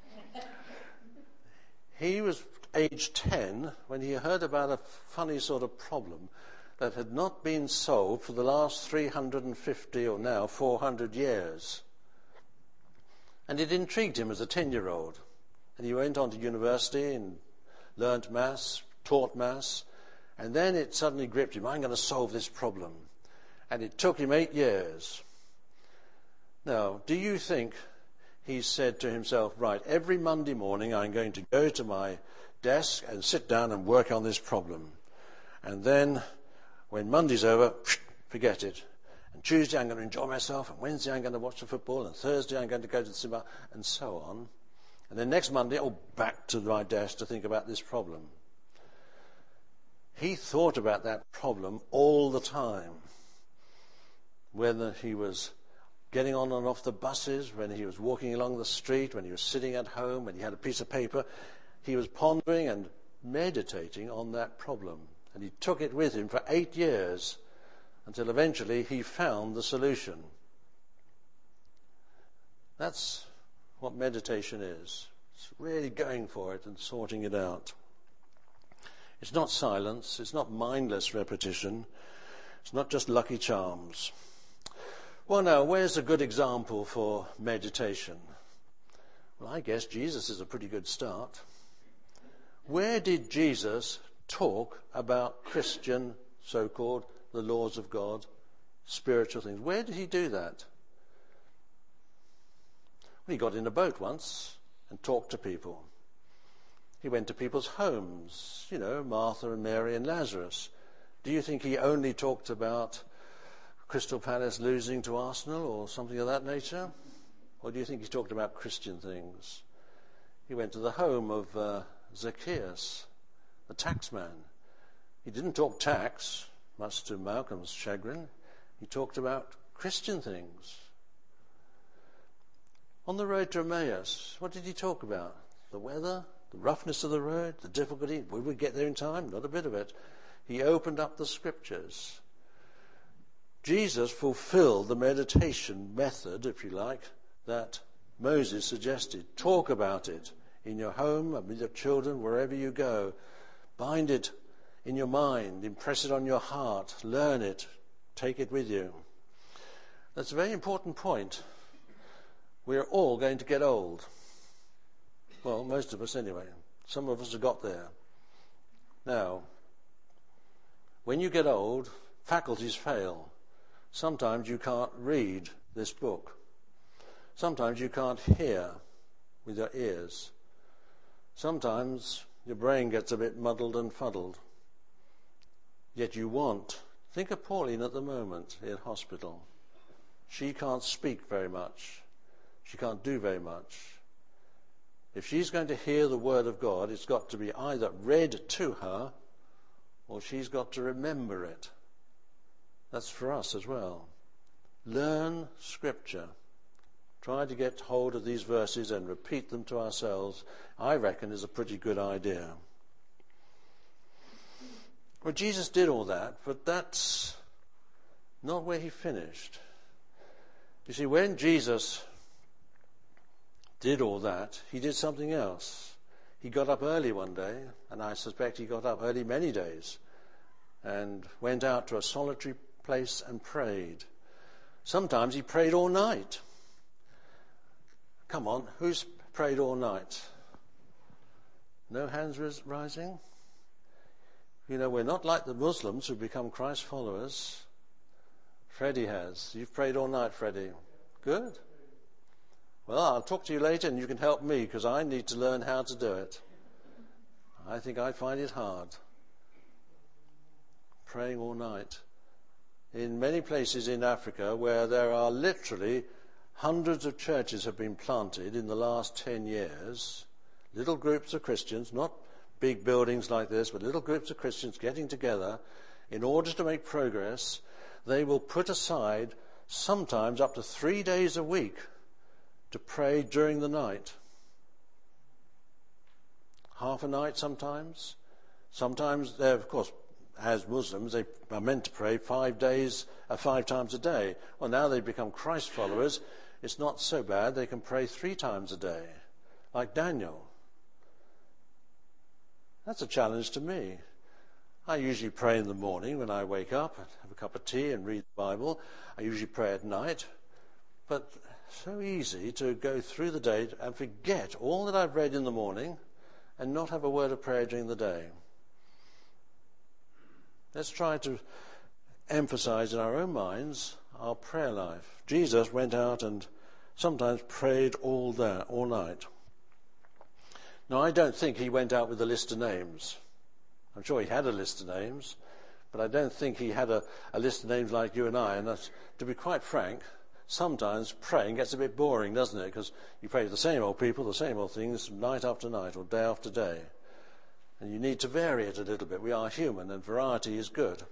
He was age ten when he heard about a funny sort of problem that had not been solved for the last three hundred fifty or now four hundred years. And it intrigued him as a ten-year-old. And he went on to university and learnt maths, taught maths, and then it suddenly gripped him. I'm going to solve this problem. And it took him eight years. Now, do you think he said to himself, right, every Monday morning I'm going to go to my desk and sit down and work on this problem. And then when Monday's over, forget it. And Tuesday I'm going to enjoy myself, and Wednesday I'm going to watch the football, and Thursday I'm going to go to the cinema, and so on. And then next Monday, oh, back to my desk to think about this problem. He thought about that problem all the time. Whether he was getting on and off the buses, when he was walking along the street, when he was sitting at home, when he had a piece of paper, he was pondering and meditating on that problem. And he took it with him for eight years until eventually he found the solution. That's what meditation is. It's really going for it and sorting it out. It's not silence. It's not mindless repetition. It's not just lucky charms. Well, now, where's a good example for meditation? Well, I guess Jesus is a pretty good start. Where did Jesus talk about Christian, so-called, the laws of God, spiritual things? Where did he do that? Well, he got in a boat once and talked to people. He went to people's homes, you know, Martha and Mary and Lazarus. Do you think he only talked about Crystal Palace losing to Arsenal or something of that nature? Or do you think he talked about Christian things? He went to the home of uh, Zacchaeus, the taxman. He didn't talk tax, much to Malcolm's chagrin. He talked about Christian things. On the road to Emmaus, what did he talk about? The weather? The roughness of the road, the difficulty, will we get there in time? Not a bit of it. He opened up the scriptures. Jesus fulfilled the meditation method, if you like, that Moses suggested. Talk about it in your home and with your children, wherever you go. Bind it in your mind, impress it on your heart, learn it, take it with you. That's a very important point. We're all going to get old. Well, most of us anyway. Some of us have got there. Now, when you get old, faculties fail. Sometimes you can't read this book. Sometimes you can't hear with your ears. Sometimes your brain gets a bit muddled and fuddled. Yet you want. Think of Pauline at the moment in hospital. She can't speak very much. She can't do very much. If she's going to hear the word of God, it's got to be either read to her or she's got to remember it. That's for us as well. Learn Scripture. Try to get hold of these verses and repeat them to ourselves, I reckon, is a pretty good idea. Well, Jesus did all that, but that's not where he finished. You see, when Jesus did all that, he did something else. He got up early one day, and I suspect he got up early many days, and went out to a solitary place and prayed. Sometimes he prayed all night. Come on, who's prayed all night? No hands rising? You know, we're not like the Muslims who become Christ followers. Freddie has. You've prayed all night, Freddie. Good. Well, I'll talk to you later and you can help me because I need to learn how to do it. I think I find it hard. Praying all night. In many places in Africa where there are literally hundreds of churches have been planted in the last ten years, little groups of Christians, not big buildings like this, but little groups of Christians getting together in order to make progress, they will put aside sometimes up to three days a week to pray during the night. Half a night sometimes. Sometimes, they're, of course, as Muslims, they are meant to pray five days, uh, five times a day. Well, now they've become Christ followers. It's not so bad. They can pray three times a day, like Daniel. That's a challenge to me. I usually pray in the morning when I wake up, have a cup of tea and read the Bible. I usually pray at night. But so easy to go through the day and forget all that I've read in the morning and not have a word of prayer during the day. Let's try to emphasize in our own minds our prayer life. Jesus went out and sometimes prayed all day, all night. Now, I don't think he went out with a list of names. I'm sure he had a list of names, but I don't think he had a, a list of names like you and I. And that's, to be quite frank, sometimes praying gets a bit boring, doesn't it? Because you pray to the same old people, the same old things, night after night or day after day. And you need to vary it a little bit. We are human, and variety is good.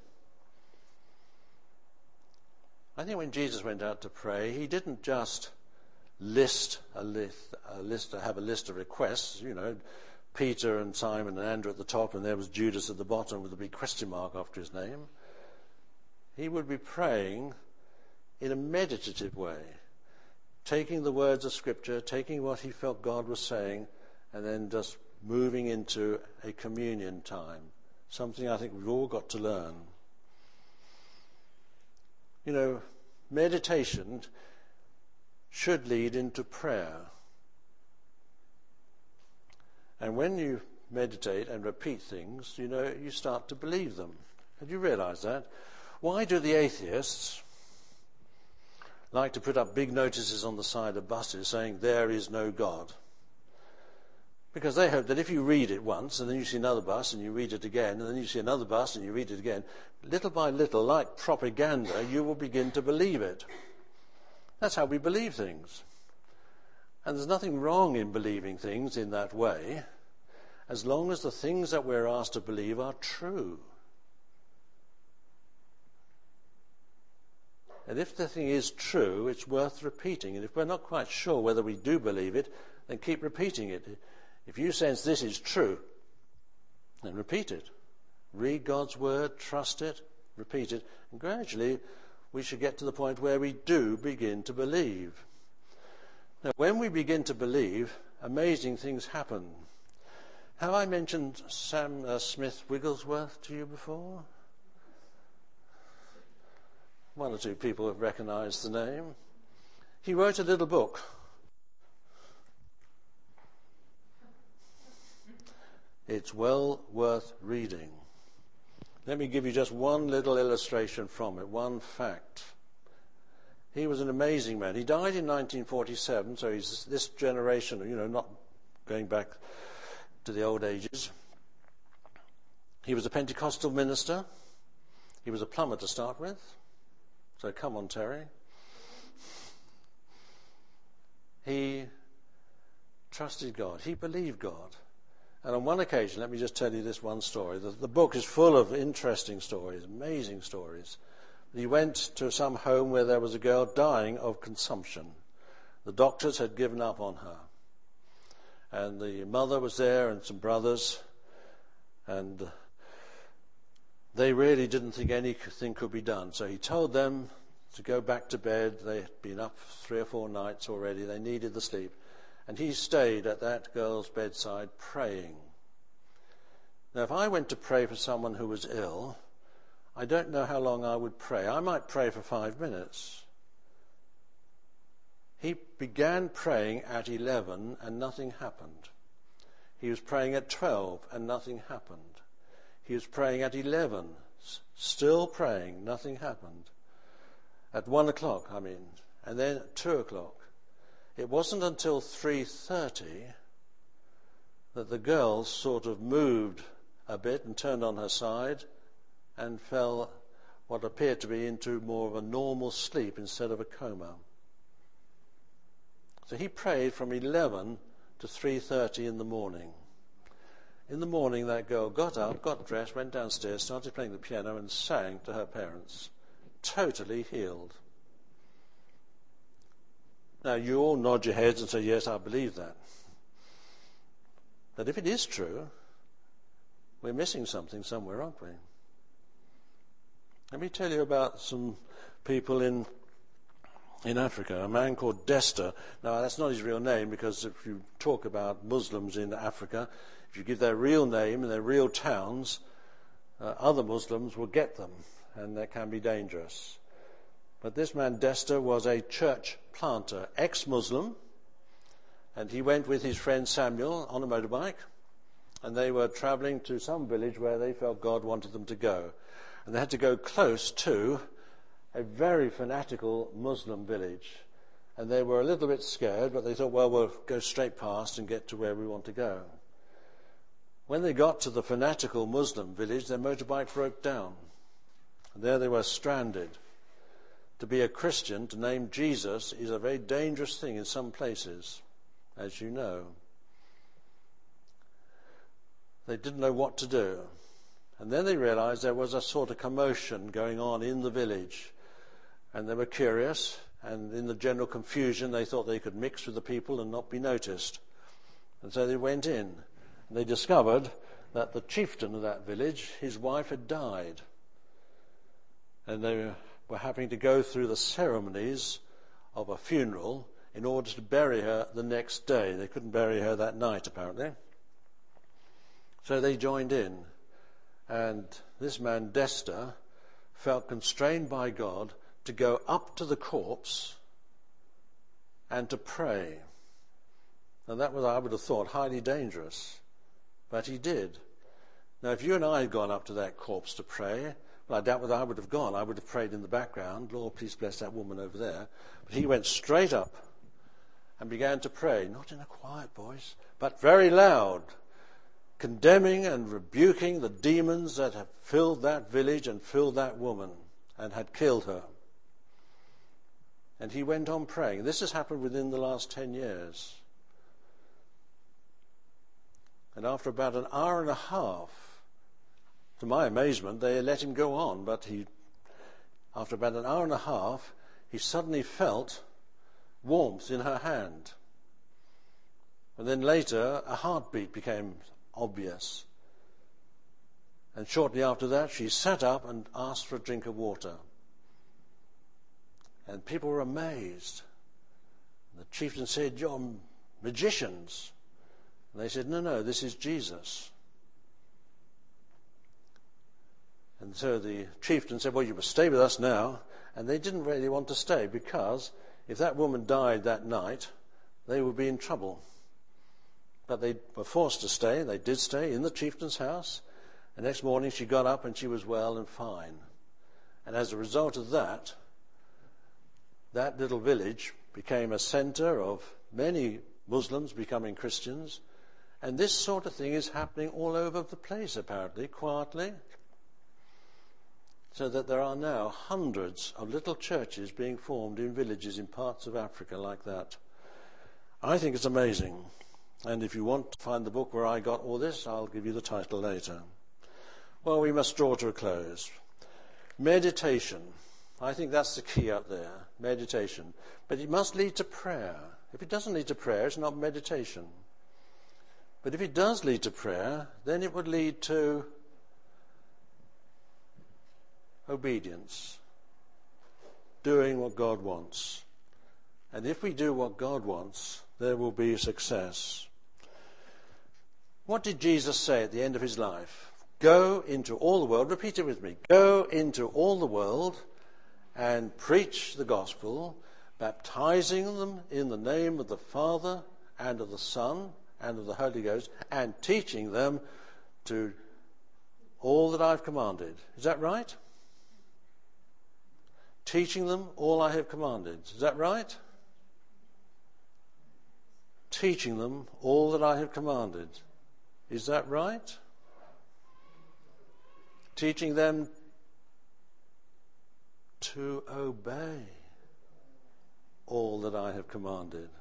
I think when Jesus went out to pray, he didn't just list a list, a list, have a list of requests, you know, Peter and Simon and Andrew at the top, and there was Judas at the bottom with a big question mark after his name. He would be praying in a meditative way, taking the words of Scripture, taking what he felt God was saying, and then just moving into a communion time, something I think we've all got to learn. You know, meditation should lead into prayer. And when you meditate and repeat things, you know, you start to believe them. Have you realized that? Why do the atheists like to put up big notices on the side of buses saying, there is no God? Because they hope that if you read it once and then you see another bus and you read it again and then you see another bus and you read it again, little by little, like propaganda, you will begin to believe it. That's how we believe things. And there's nothing wrong in believing things in that way, as long as the things that we're asked to believe are true. And if the thing is true, it's worth repeating. And if we're not quite sure whether we do believe it, then keep repeating it. If you sense this is true, then repeat it. read God's word, trust it, repeat it, and gradually we should get to the point where we do begin to believe. Now, when we begin to believe, amazing things happen. Have I mentioned Sam uh, Smith Wigglesworth to you before? One or two people have recognized the name. He wrote a little book. It's well worth reading. Let me give you just one little illustration from it, one fact. He was an amazing man. He died in nineteen forty-seven, so he's this generation, you know, not going back to the old ages. He was a Pentecostal minister. He was a plumber to start with. So come on, Terry. He trusted God. He believed God. And on one occasion, let me just tell you this one story. The, the book is full of interesting stories, amazing stories. He went to some home where there was a girl dying of consumption. The doctors had given up on her. And the mother was there and some brothers. And they really didn't think anything could be done. So he told them to go back to bed. They had been up three or four nights already. They needed the sleep. And he stayed at that girl's bedside praying. Now, if I went to pray for someone who was ill, I don't know how long I would pray. I might pray for five minutes. He began praying at eleven and nothing happened. He was praying at twelve and nothing happened. He was praying at eleven, still praying, nothing happened. At one o'clock, I mean, and then at two o'clock. It wasn't until three thirty that the girl sort of moved a bit and turned on her side and fell what appeared to be into more of a normal sleep instead of a coma. So he prayed from eleven to three thirty in the morning. In the morning, that girl got up, got dressed, went downstairs, started playing the piano and sang to her parents. Totally healed. Now, you all nod your heads and say, yes, I believe that. But if it is true, we're missing something somewhere, aren't we? Let me tell you about some people in in Africa, a man called Desta. Now, that's not his real name, because if you talk about Muslims in Africa, if you give their real name and their real towns, uh, other Muslims will get them, and that can be dangerous. But this man, Desta, was a church planter, ex-Muslim, and he went with his friend Samuel on a motorbike, and they were travelling to some village where they felt God wanted them to go. And they had to go close to a very fanatical Muslim village. And they were a little bit scared, but they thought, well, we'll go straight past and get to where we want to go. When they got to the fanatical Muslim village, their motorbike broke down. And there they were stranded. To be a Christian, to name Jesus, is a very dangerous thing in some places, as you know. They didn't know what to do. And then they realized there was a sort of commotion going on in the village. And they were curious, and in the general confusion, they thought they could mix with the people and not be noticed. And so they went in, and they discovered that the chieftain of that village, his wife had died. And they were having to go through the ceremonies of a funeral in order to bury her the next day. They couldn't bury her that night, apparently. So they joined in. And this man, Desta, felt constrained by God to go up to the corpse and to pray. And that was, I would have thought, highly dangerous. But he did. Now, if you and I had gone up to that corpse to pray, well, I doubt whether I would have gone. I would have prayed in the background, Lord, please bless that woman over there. But he went straight up and began to pray, not in a quiet voice, but very loud, condemning and rebuking the demons that had filled that village and filled that woman and had killed her. And he went on praying. This has happened within the last ten years. And after about an hour and a half, to my amazement, they let him go on, but he, after about an hour and a half, he suddenly felt warmth in her hand. And then later, a heartbeat became obvious. And shortly after that, she sat up and asked for a drink of water. And people were amazed. The chieftain said, "You're magicians." And they said, "No, no, this is Jesus." And so the chieftain said, "Well, you must stay with us now." And they didn't really want to stay, because if that woman died that night, they would be in trouble. But they were forced to stay. They did stay in the chieftain's house. The next morning she got up and she was well and fine. And as a result of that, that little village became a centre of many Muslims becoming Christians. And this sort of thing is happening all over the place, apparently, quietly. So that there are now hundreds of little churches being formed in villages in parts of Africa like that. I think it's amazing. And if you want to find the book where I got all this, I'll give you the title later. Well, we must draw to a close. Meditation. I think that's the key up there. Meditation. But it must lead to prayer. If it doesn't lead to prayer, it's not meditation. But if it does lead to prayer, then it would lead to obedience, doing what God wants. And if we do what God wants, there will be success. What did Jesus say at the end of his life? Go into all the world, repeat it with me, go into all the world and preach the gospel, baptizing them in the name of the Father and of the Son and of the Holy Ghost, and teaching them to all that I've commanded. Is that right? Teaching them all I have commanded. Is that right? Teaching them all that I have commanded. Is that right? Teaching them to obey all that I have commanded.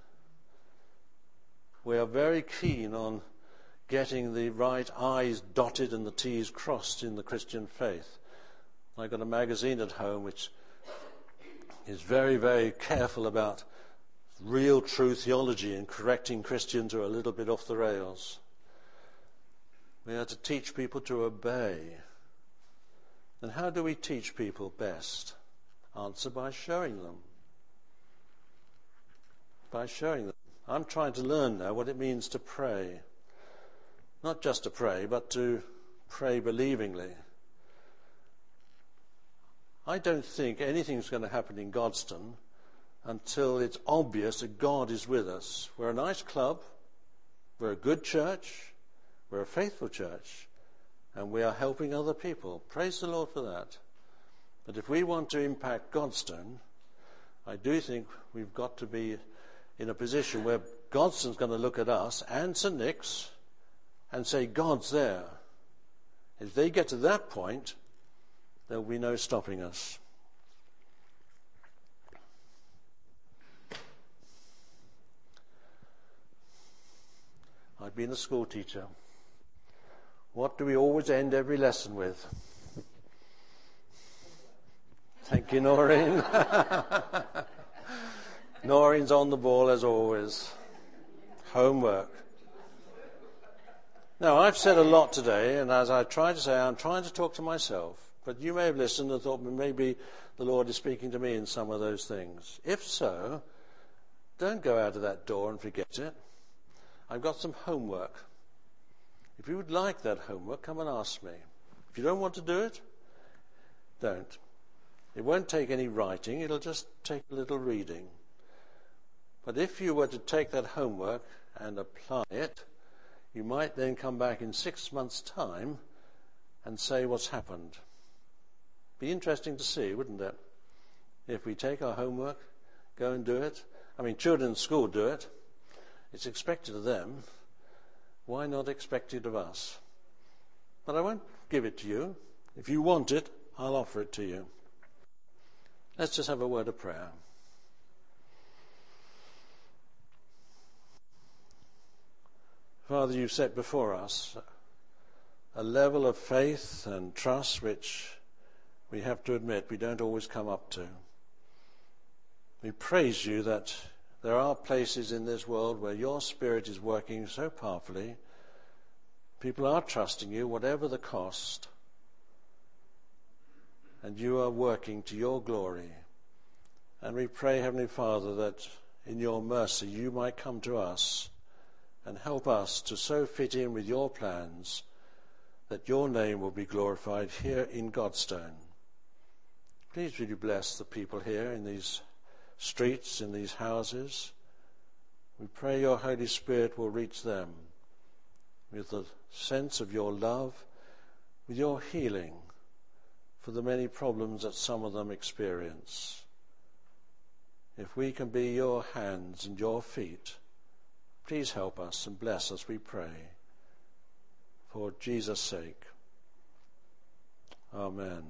We are very keen on getting the right I's dotted and the T's crossed in the Christian faith. I've got a magazine at home which is very, very careful about real true theology and correcting Christians who are a little bit off the rails. We are to teach people to obey. And how do we teach people best? Answer: by showing them. By showing them. I'm trying to learn now what it means to pray. Not just to pray, but to pray believingly. I don't think anything's going to happen in Godstone until it's obvious that God is with us. We're a nice club, we're a good church, we're a faithful church, and we are helping other people. Praise the Lord for that. But if we want to impact Godstone, I do think we've got to be in a position where Godstone's going to look at us and Saint Nick's and say, God's there. If they get to that point, there will be no stopping us. I've been a school teacher. What do we always end every lesson with? Thank you, Noreen. Noreen's on the ball as always. Homework. Now, I've said a lot today, and as I try to say, I'm trying to talk to myself. But you may have listened and thought, well, maybe the Lord is speaking to me in some of those things. If so, don't go out of that door and forget it. I've got some homework. If you would like that homework, come and ask me. If you don't want to do it, don't. It won't take any writing, it'll just take a little reading. But if you were to take that homework and apply it, you might then come back in six months' time and say what's happened. Be interesting to see, wouldn't it? If we take our homework, go and do it. I mean, children in school do it. It's expected of them. Why not expect it of us? But I won't give it to you. If you want it, I'll offer it to you. Let's just have a word of prayer. Father, you've set before us a level of faith and trust which we have to admit we don't always come up to. We praise you that there are places in this world where your Spirit is working so powerfully. People are trusting you, whatever the cost. and you are working to your glory. And we pray, Heavenly Father, that in your mercy you might come to us and help us to so fit in with your plans that your name will be glorified here in Godstone. Please will you bless the people here in these streets, in these houses. We pray your Holy Spirit will reach them with the sense of your love, with your healing for the many problems that some of them experience. If we can be your hands and your feet, please help us and bless us, we pray. For Jesus' sake. Amen.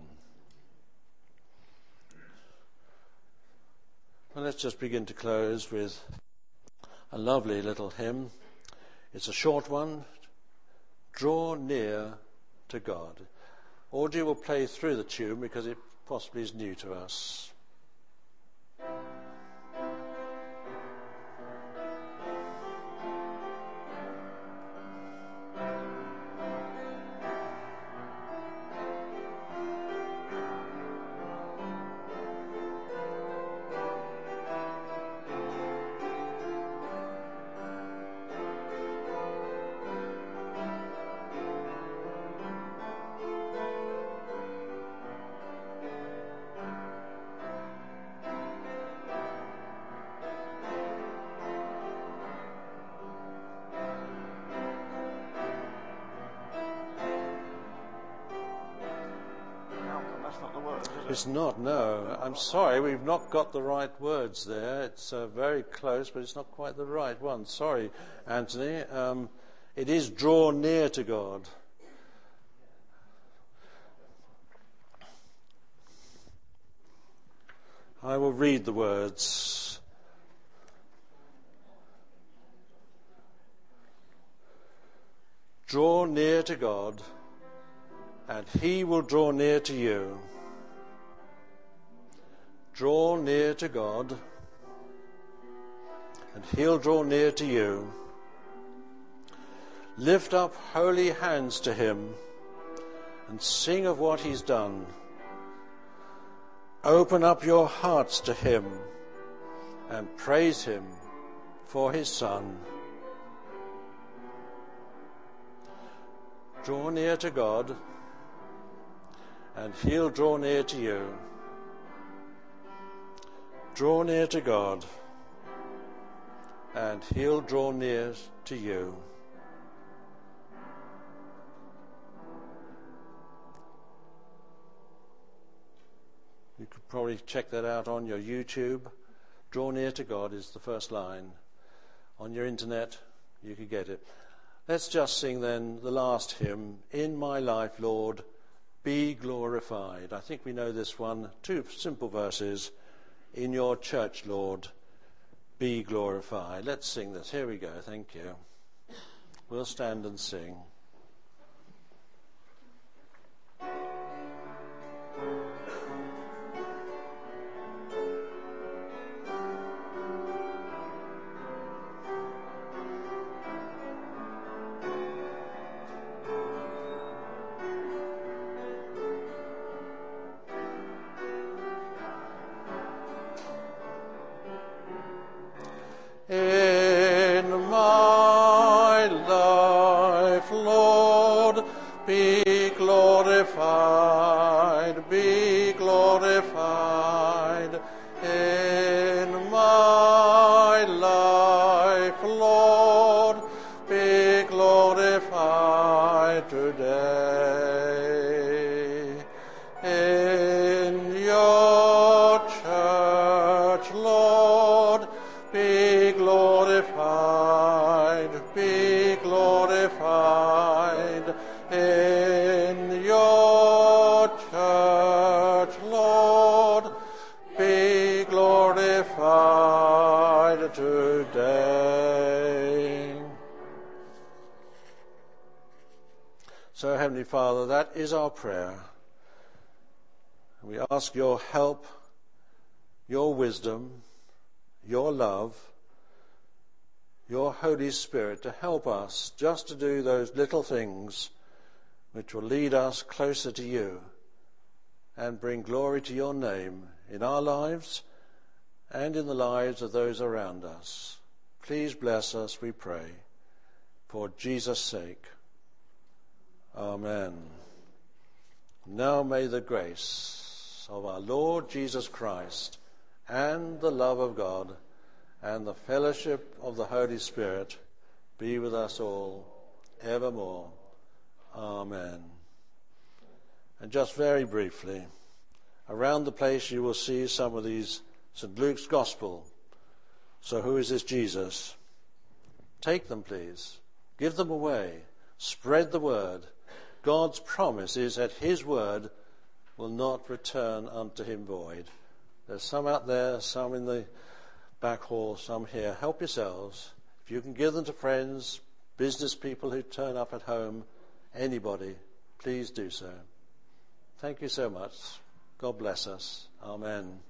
Well, let's just begin to close with a lovely little hymn. It's a short one. Draw near to God. Audrey will play through the tune because it possibly is new to us. It's not, no. I'm sorry, we've not got the right words there. It's uh, very close, but it's not quite the right one. Sorry, Anthony. Um, it is draw near to God. I will read the words. Draw near to God, and he will draw near to you. Draw near to God, and he'll draw near to you. Lift up holy hands to him, and sing of what he's done. Open up your hearts to him, and praise him for his Son. Draw near to God, and he'll draw near to you. Draw near to God, and he'll draw near to you. You could probably check that out on your YouTube. Draw near to God is the first line. On your internet, you could get it. Let's just sing then the last hymn, In My Life, Lord, Be Glorified. I think we know this one. Two simple verses. In your church, Lord, be glorified. Let's sing this. Here we go. Thank you. We'll stand and sing. So, Heavenly Father, that is our prayer. We ask your help, your wisdom, your love, your Holy Spirit to help us just to do those little things which will lead us closer to you and bring glory to your name in our lives and in the lives of those around us. Please bless us, we pray, for Jesus' sake. Amen. Now may the grace of our Lord Jesus Christ and the love of God and the fellowship of the Holy Spirit be with us all evermore. Amen. And just very briefly, around the place you will see some of these Saint Luke's Gospel. So who is this Jesus? Take them, please. Give them away. Spread the word. God's promise is that his word will not return unto him void. There's some out there, some in the back hall, some here. Help yourselves. If you can give them to friends, business people who turn up at home, anybody, please do so. Thank you so much. God bless us. Amen.